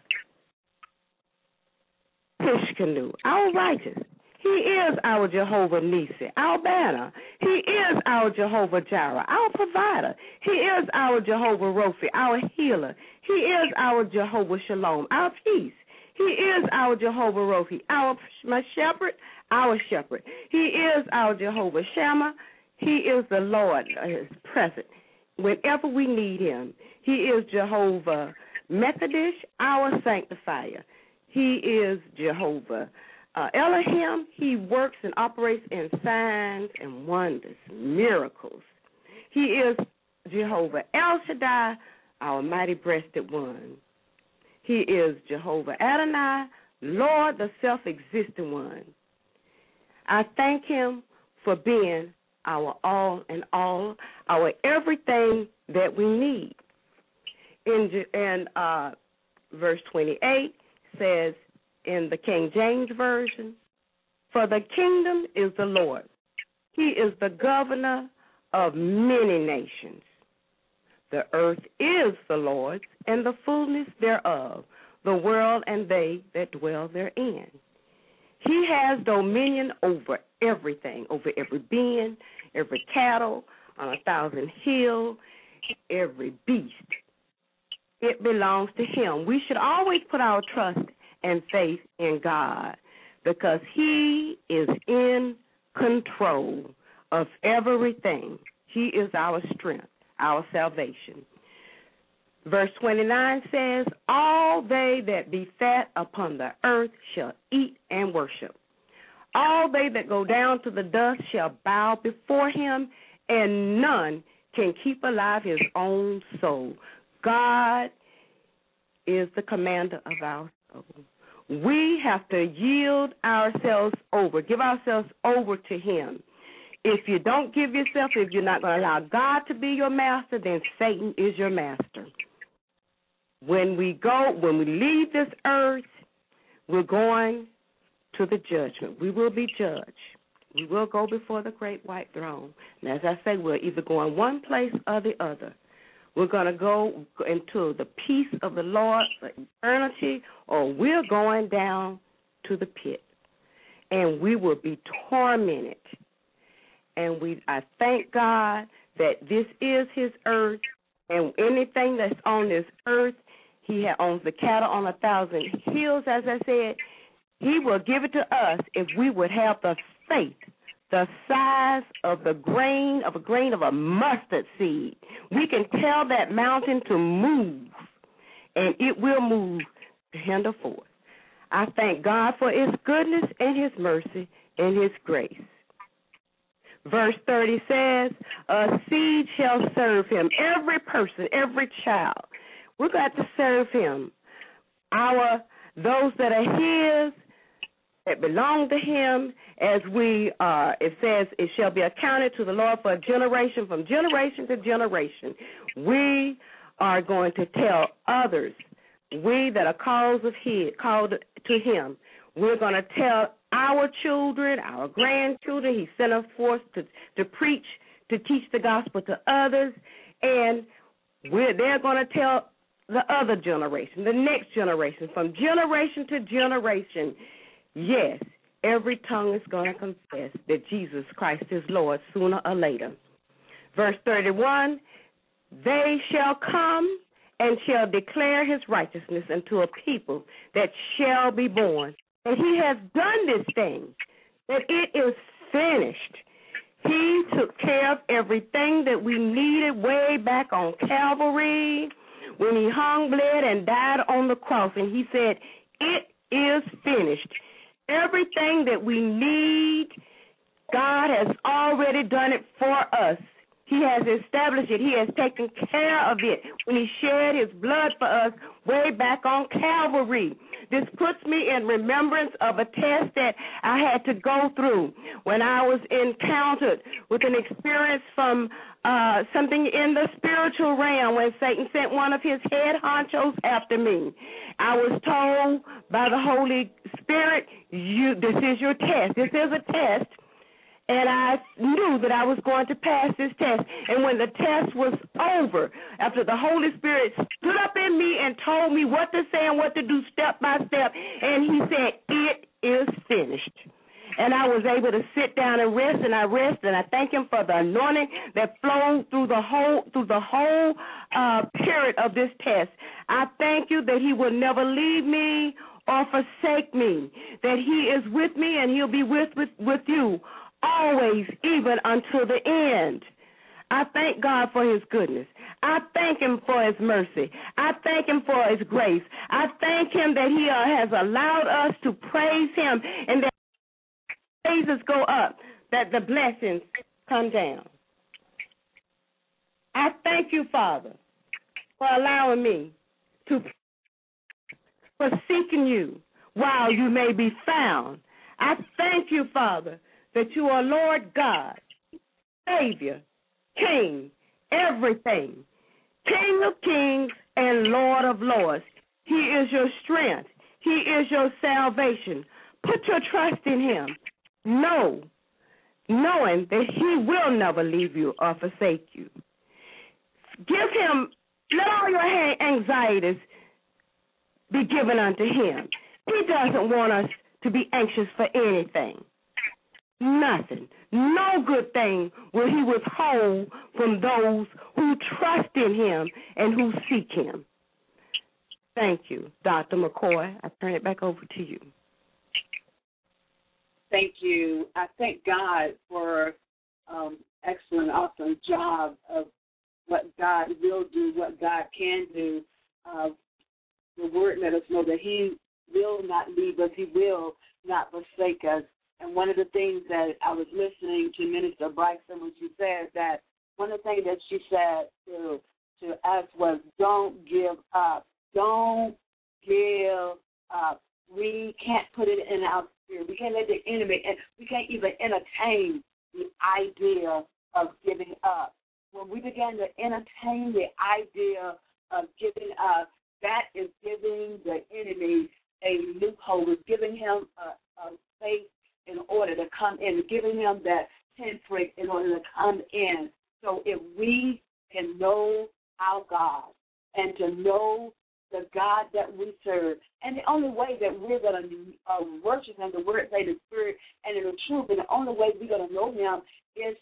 Tishkanu, our righteous. He is our Jehovah Nisi, our banner. He is our Jehovah Jireh, our provider. He is our Jehovah Rophi, our healer. He is our Jehovah Shalom, our peace. He is our Jehovah Rophi, my shepherd, our shepherd. He is our Jehovah Shammah. He is the Lord, is present whenever we need him. He is Jehovah Mekadesh, our sanctifier. He is Jehovah Elohim. He works and operates in signs and wonders, miracles. He is Jehovah El Shaddai, our mighty-breasted one. He is Jehovah Adonai, Lord, the self-existent one. I thank him for being our all and all, our everything that we need. In verse 28 says in the King James Version, for the kingdom is the Lord. He is the governor of many nations. The earth is the Lord's, and the fullness thereof, the world and they that dwell therein. He has dominion over everything, over every being, every cattle on 1,000 hills, every beast. It belongs to him. We should always put our trust and faith in God because he is in control of everything. He is our strength, our salvation. Verse 29 says, all they that be fat upon the earth shall eat and worship. All they that go down to the dust shall bow before him, and none can keep alive his own soul. God is the commander of our soul. We have to yield ourselves over, give ourselves over to him. If you don't give yourself, if you're not going to allow God to be your master, then Satan is your master. When we leave this earth, we're going to the judgment. We will be judged. We will go before the great white throne. And as I say, we're either going one place or the other. we're going to go into the peace of the Lord for eternity, or we're going down to the pit, and we will be tormented. And I thank God that this is his earth, and anything that's on this earth, he owns the cattle on 1,000 hills, as I said. He will give it to us if we would have the faith, the size of a grain of a mustard seed. We can tell that mountain to move, and it will move henceforth. I thank God for his goodness and his mercy and his grace. Verse 30 says, a seed shall serve him. Every person, every child, we're going to serve him. Those that are his, that belong to him, as it says, it shall be accounted to the Lord for a generation, from generation to generation. We are going to tell others, we that are called to him, we're going to tell our children, our grandchildren. He sent us forth to preach, to teach the gospel to others, and they're going to tell the other generation, the next generation, from generation to generation. Yes, every tongue is going to confess that Jesus Christ is Lord sooner or later. Verse 31, they shall come and shall declare his righteousness unto a people that shall be born. And he has done this thing, that it is finished. He took care of everything that we needed way back on Calvary when he hung, bled, and died on the cross. And he said, it is finished. Everything that we need, God has already done it for us. He has established it. He has taken care of it when he shed his blood for us way back on Calvary. This puts me in remembrance of a test that I had to go through when I was encountered with an experience from something in the spiritual realm when Satan sent one of his head honchos after me. I was told by the Holy Spirit, this is your test. This is a test. And I knew that I was going to pass this test. And when the test was over, after the Holy Spirit stood up in me and told me what to say and what to do step by step, and he said, it is finished. And I was able to sit down and rest, and I rested, and I thank him for the anointing that flowed through the whole period of this test. I thank you that he will never leave me or forsake me, that he is with me and he'll be with you always, even until the end. I thank God for his goodness. I thank him for his mercy. I thank him for his grace. I thank him that he has allowed us to praise him, and that praises go up, that the blessings come down. I thank you, Father, for allowing me for seeking you while you may be found. I thank you, Father, that you are Lord God, Savior, King, everything, King of kings and Lord of lords. He is your strength. He is your salvation. Put your trust in him, knowing that he will never leave you or forsake you. Let all your anxieties be given unto him. He doesn't want us to be anxious for anything. Nothing. No good thing will he withhold from those who trust in him and who seek him. Thank you, Dr. McCoy. I turn it back over to you. Thank you. I thank God for excellent, awesome job of what God will do, what God can do. The word let us know that he will not leave us. He will not forsake us. And one of the things that I was listening to Minister Bryson when she said that, one of the things that she said to us was, don't give up. Don't give up. We can't put it in our spirit. We can't let the enemy, and we can't even entertain the idea of giving up. When we began to entertain the idea of giving up, that is giving the enemy a loophole. It's giving him a space in order to come in, giving him that pinprick in order to come in. So if we can know our God and to know the God that we serve. And the only way that we're going to worship Him, the Word say the Spirit and in the truth, and the only way we're going to know Him is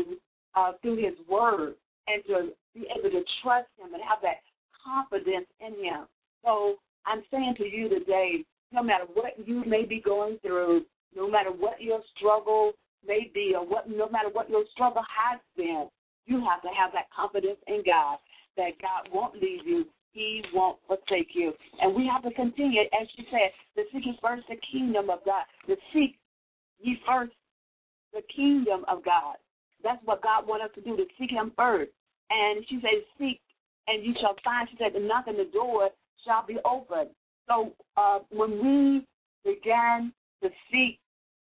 through His Word and to be able to trust Him and have that confidence in Him. So I'm saying to you today, no matter what you may be going through, no matter what your struggle may be, or no matter what your struggle has been, you have to have that confidence in God, that God won't leave you, He won't forsake you. And we have to continue, as she said, to seek ye first the kingdom of God, to seek ye first the kingdom of God. That's what God wants us to do, to seek Him first. And she said, seek and you shall find. She said, the knock on the door shall be open. So when we began to seek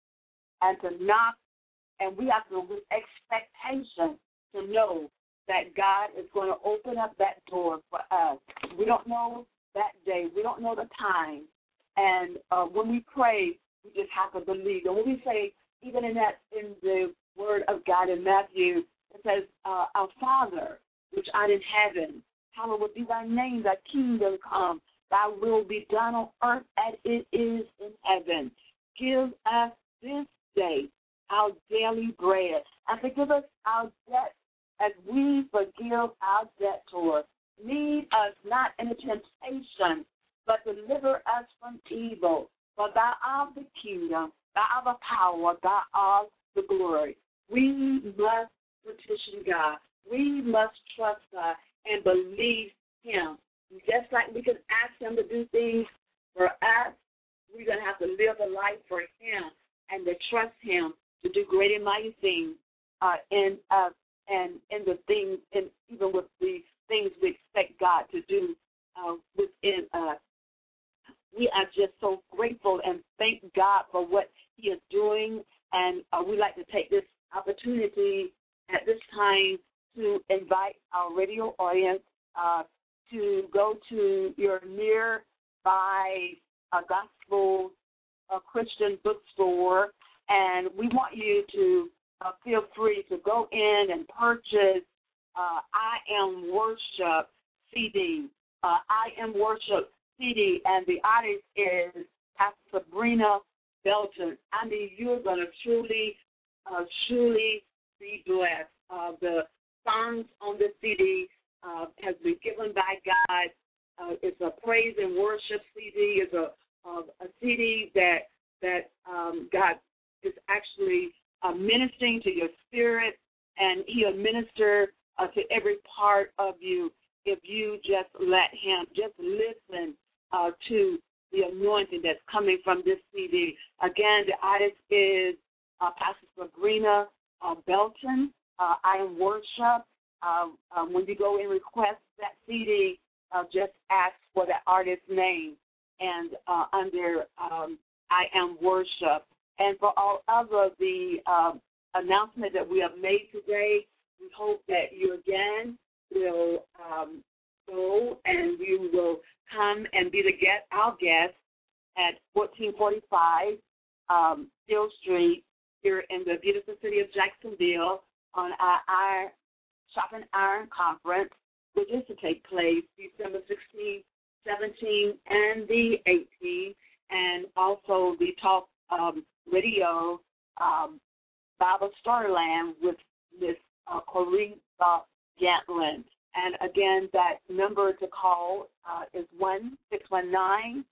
and to knock, and we have to, with expectation, to know that God is going to open up that door for us. We don't know that day. We don't know the time. And when we pray, we just have to believe. And when we say, even in the Word of God in Matthew, it says, our Father, which art in heaven, hallowed be thy name, thy kingdom come, thy will be done on earth as it is in heaven. Give us this day our daily bread, and forgive us our debts as we forgive our debtors. Lead us not into temptation, but deliver us from evil. For thou art the kingdom, thou art the power, thou art the glory. We must petition God. We must trust God and believe Him. Just like we can ask Him to do things for us, we're going to have to live a life for Him and to trust Him to do great and mighty things in us and in the things, and even with the things we expect God to do within us. We are just so grateful and thank God for what He is doing, and we'd like to take this opportunity at this time to invite our radio audience to go to your nearby gospel Christian bookstore, and we want you to feel free to go in and purchase I Am Worship CD. I Am Worship CD, and the artist is Pastor Sabrina Belton. I mean, you're going to truly be blessed. The songs on this CD has been given by God. It's a praise and worship CD. It's a CD that God is actually ministering to your spirit, and He'll minister to every part of you if you just let Him, just listen to the anointing that's coming from this CD. Again, the artist is Pastor Sabrina Belton. I Am Worship. When you go and request that CD, just ask for the artist's name and under I Am Worship. And for all other the announcement that we have made today, we hope that you again will go and you will come and be our guest at 1445 Steel Street here in the beautiful city of Jacksonville on our Shopping Iron Conference, which is to take place December 16, 17, and the 18th, and also the Talk Radio Bible Storyland with Miss Corintha Gantlin. And again, that number to call is 1-619-789-4313,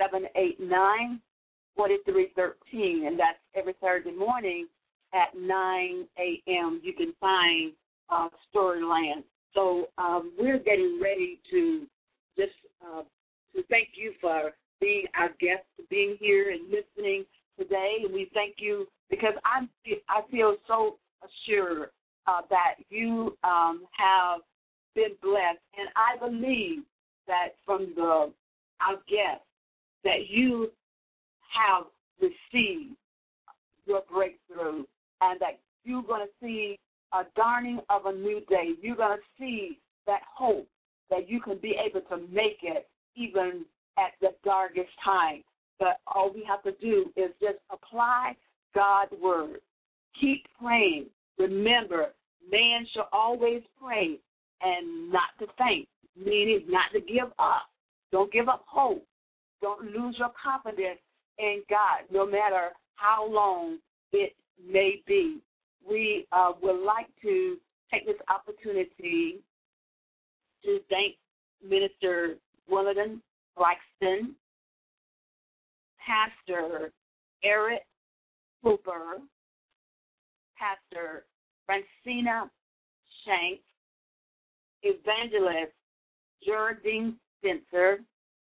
and that's every Thursday morning at 9 a.m. You can find Storyland. So we're getting ready to just to thank you for being our guest, being here and listening today. And we thank you because I feel so assured that you have been blessed, and I believe that from our guests that you have received your breakthrough, and that you're going to see a dawning of a new day. You're going to see that hope that you can be able to make it even at the darkest time. But all we have to do is just apply God's word. Keep praying. Remember, man shall always pray and not to faint, meaning not to give up. Don't give up hope. Don't lose your confidence in God, no matter how long it may be. We would like to take this opportunity to thank Minister Willard Braxton, Pastor Eric Hooper, Pastor Francina Shanks, Evangelist Geraldine Spencer,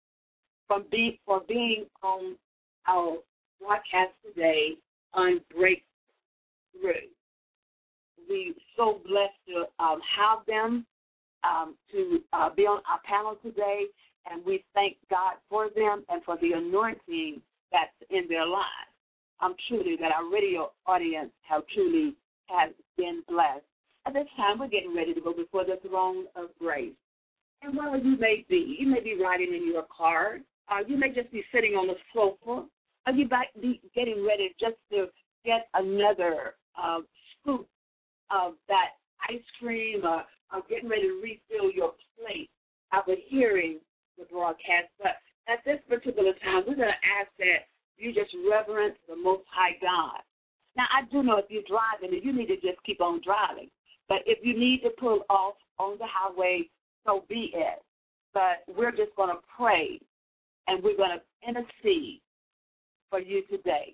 for being on our broadcast today on Breakthrough. We're so blessed to have them to be on our panel today, and we thank God for them and for the anointing that's in their lives. Truly that our radio audience has been blessed. At this time, we're getting ready to go before the throne of grace. And wherever you may be riding in your car, you may just be sitting on the sofa, or you might be getting ready just to get another scoop of that ice cream, or getting ready to refill your plate after hearing the broadcast. But at this particular time, we're going to ask that you just reverence the Most High God. Now, I do know if you're driving, you need to just keep on driving. But if you need to pull off on the highway, so be it. But we're just going to pray, and we're going to intercede for you today.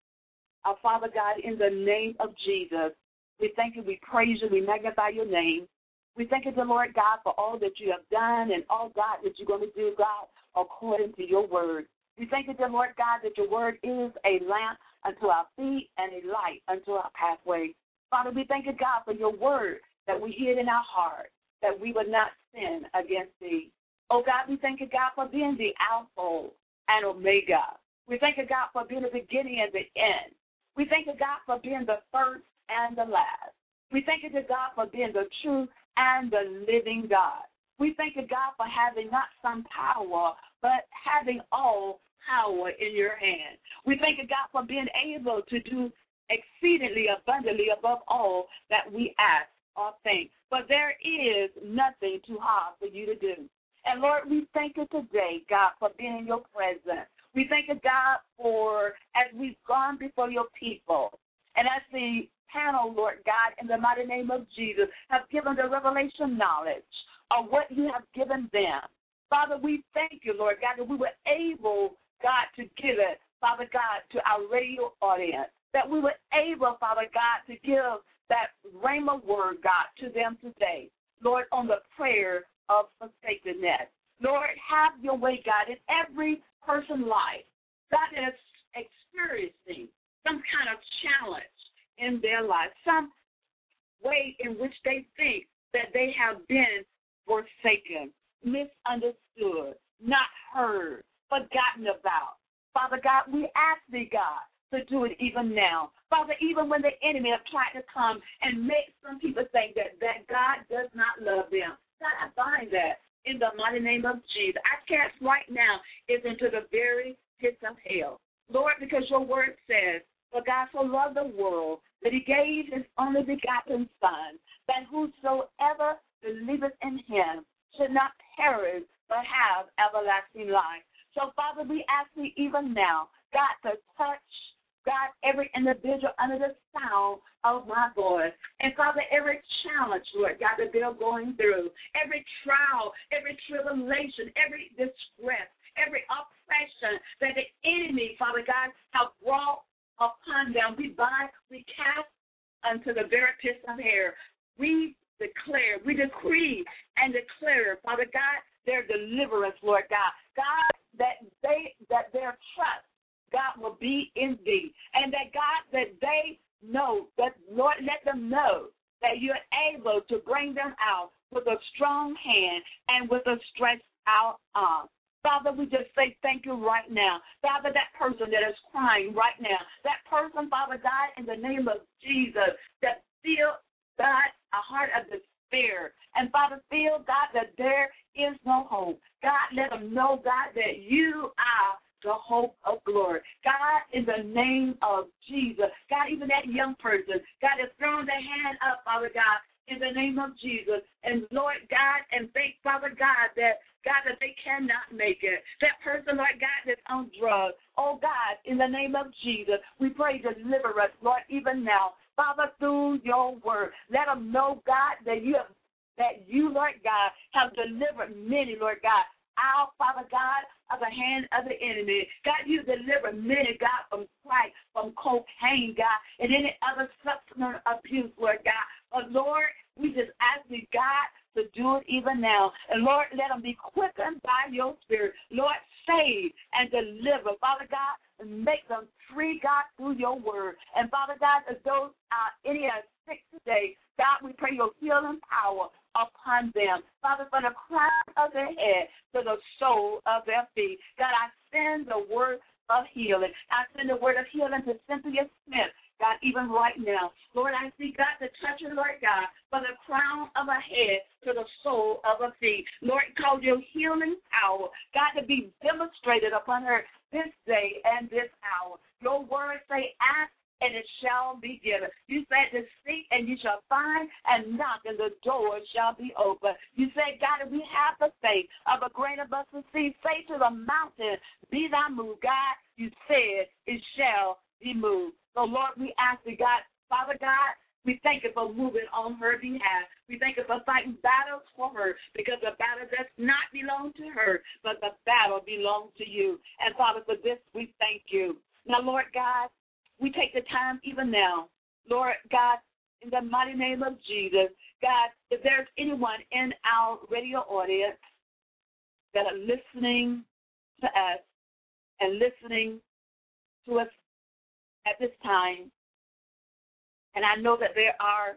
Our Father God, in the name of Jesus, we thank you, we praise you, we magnify your name. We thank you, the Lord God, for all that you have done and all, God, that you're going to do, God, according to your word. We thank you, dear Lord God, that your word is a lamp unto our feet and a light unto our pathway. Father, we thank you, God, for your word that we hid in our heart, that we would not sin against thee. Oh, God, we thank you, God, for being the Alpha and Omega. We thank you, God, for being the beginning and the end. We thank you, God, for being the first and the last. We thank you, God, for being the true and the living God. We thank you, God, for having not some power, but having all power in your hand. We thank you, God, for being able to do exceedingly abundantly above all that we ask or think. But there is nothing too hard for you to do. And, Lord, we thank you today, God, for being in your presence. We thank you, God, for as we've gone before your people, and as the panel, Lord God, in the mighty name of Jesus, have given the revelation knowledge of what you have given them. Father, we thank you, Lord God, that we were able, God, to give it, Father God, to our radio audience, that we were able, Father God, to give that rhema word, God, to them today, Lord, on the prayer of forsakenness. Lord, have your way, God, in every person's life, God, that is experiencing some kind of challenge in their life, some way in which they think that they have been forsaken, misunderstood, not heard, forgotten about. Father God, we ask thee, God, to do it even now. Father, even when the enemy has tried to come and make some people think that God does not love them, God, I bind that in the mighty name of Jesus. I cast right now is into the very pits of hell. Lord, because your word says, for God so loved the world that he gave his only begotten Son, that whosoever believeth in him should not perish but have everlasting life. So, Father, we ask thee even now, God, to touch, God, every individual under the sound of my voice. And, Father, every challenge, Lord God, that they're going through, every trial, every tribulation, every distress, every oppression that the enemy, Father God, have brought upon them, we bind, we cast unto the very pits of hell. We declare, we decree and declare, Father God, their deliverance, Lord God. God, that their trust, God, will be in thee. And that, God, that they know, that, Lord, let them know that you're able to bring them out with a strong hand and with a stretched out arm. Father, we just say thank you right now. Father, that person that is crying right now, that person, Father God, in the name of Jesus, that feel, God, a heart of despair. And, Father, feel, God, that there is no hope. God, let them know, God, that you are the hope of glory. God, in the name of Jesus, God, even that young person, God, has thrown their hand up, Father God, in the name of Jesus. And Lord God, and thank Father God that they cannot make it. That person, Lord God, that's on drugs. Oh God, in the name of Jesus, we pray deliver us, Lord, even now. Father, through your word, let them know, God, that you, Lord God, have delivered many, Lord God, out, Father God, of the hand of the enemy. God, you delivered many, God, from crack, from cocaine, God, and any other substance abuse, Lord God. But, Lord, we just ask you, God, to do it even now. And, Lord, let them be quickened by your spirit. Lord, save and deliver, Father God, and make them free, God, through your word. And, Father God, if those any are sick today, God, we pray your healing power upon them. Father, from the crown of their head to the sole of their feet. God, I send the word of healing. I send the word of healing to Cynthia Smith, God, even right now. Lord, I see God to touch her, Lord God, from the crown of her head to the sole of her feet. Lord, cause your healing power, God, to be demonstrated upon her this day and this hour. Your words say, ask, and it shall be given. You said to seek, and you shall find, and knock, and the door shall be open. You said, God, if we have the faith of a grain of mustard seed, say to the mountain, be thou moved. God, you said it shall be moved. So, Lord, we ask you, God, Father God, we thank you for moving on her behalf. We thank you for fighting battles for her, because the battle does not belong to her, but the battle belongs to you. And, Father, for this we thank you. Now, Lord God, we take the time even now, Lord God, in the mighty name of Jesus. God, if there's anyone in our radio audience that are listening to us and listening to us at this time, and I know that there are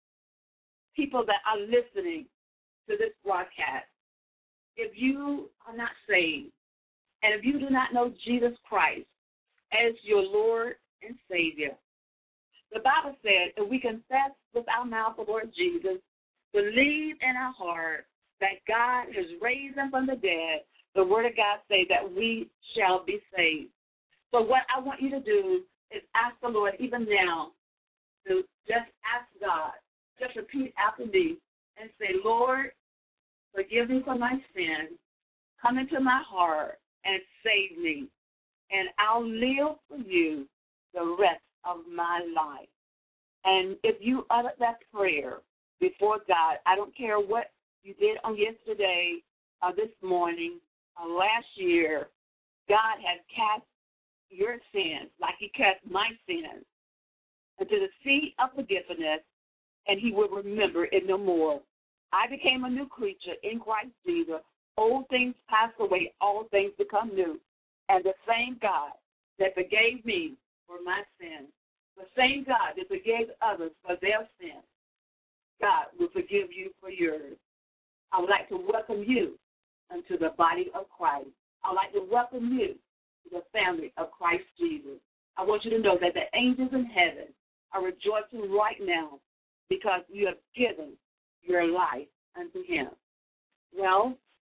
people that are listening to this broadcast, if you are not saved, and if you do not know Jesus Christ as your Lord and Savior, the Bible said, if we confess with our mouth the Lord Jesus, believe in our heart that God has raised him from the dead, the word of God says that we shall be saved. So what I want you to do is ask the Lord even now to just ask God, just repeat after me and say, Lord, forgive me for my sins, come into my heart and save me, and I'll live for you the rest of my life. And if you utter that prayer before God, I don't care what you did on yesterday or this morning or last year, God has cast your sins like he cast my sins into the sea of forgiveness, and he will remember it no more. I became a new creature in Christ Jesus. Old things pass away, all things become new. And the same God that forgave me for my sins, the same God that forgave others for their sins, God will forgive you for yours. I would like to welcome you into the body of Christ. I would like to welcome you to the family of Christ Jesus. I want you to know that the angels in heaven are rejoicing right now because you have given your life unto him. Well,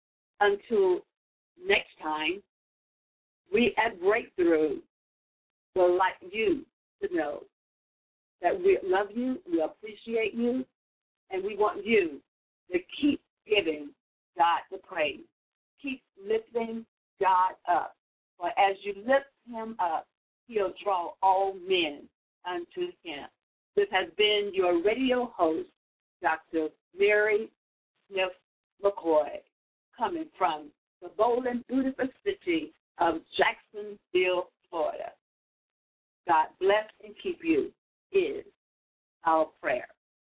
until next time, we at Breakthrough would like you to know that we love you, we appreciate you, and we want you to keep giving God the praise. Keep lifting God up. For as you lift him up, he'll draw all men unto him. This has been your radio host, Dr. Mary Smith McCoy, coming from the bold and beautiful city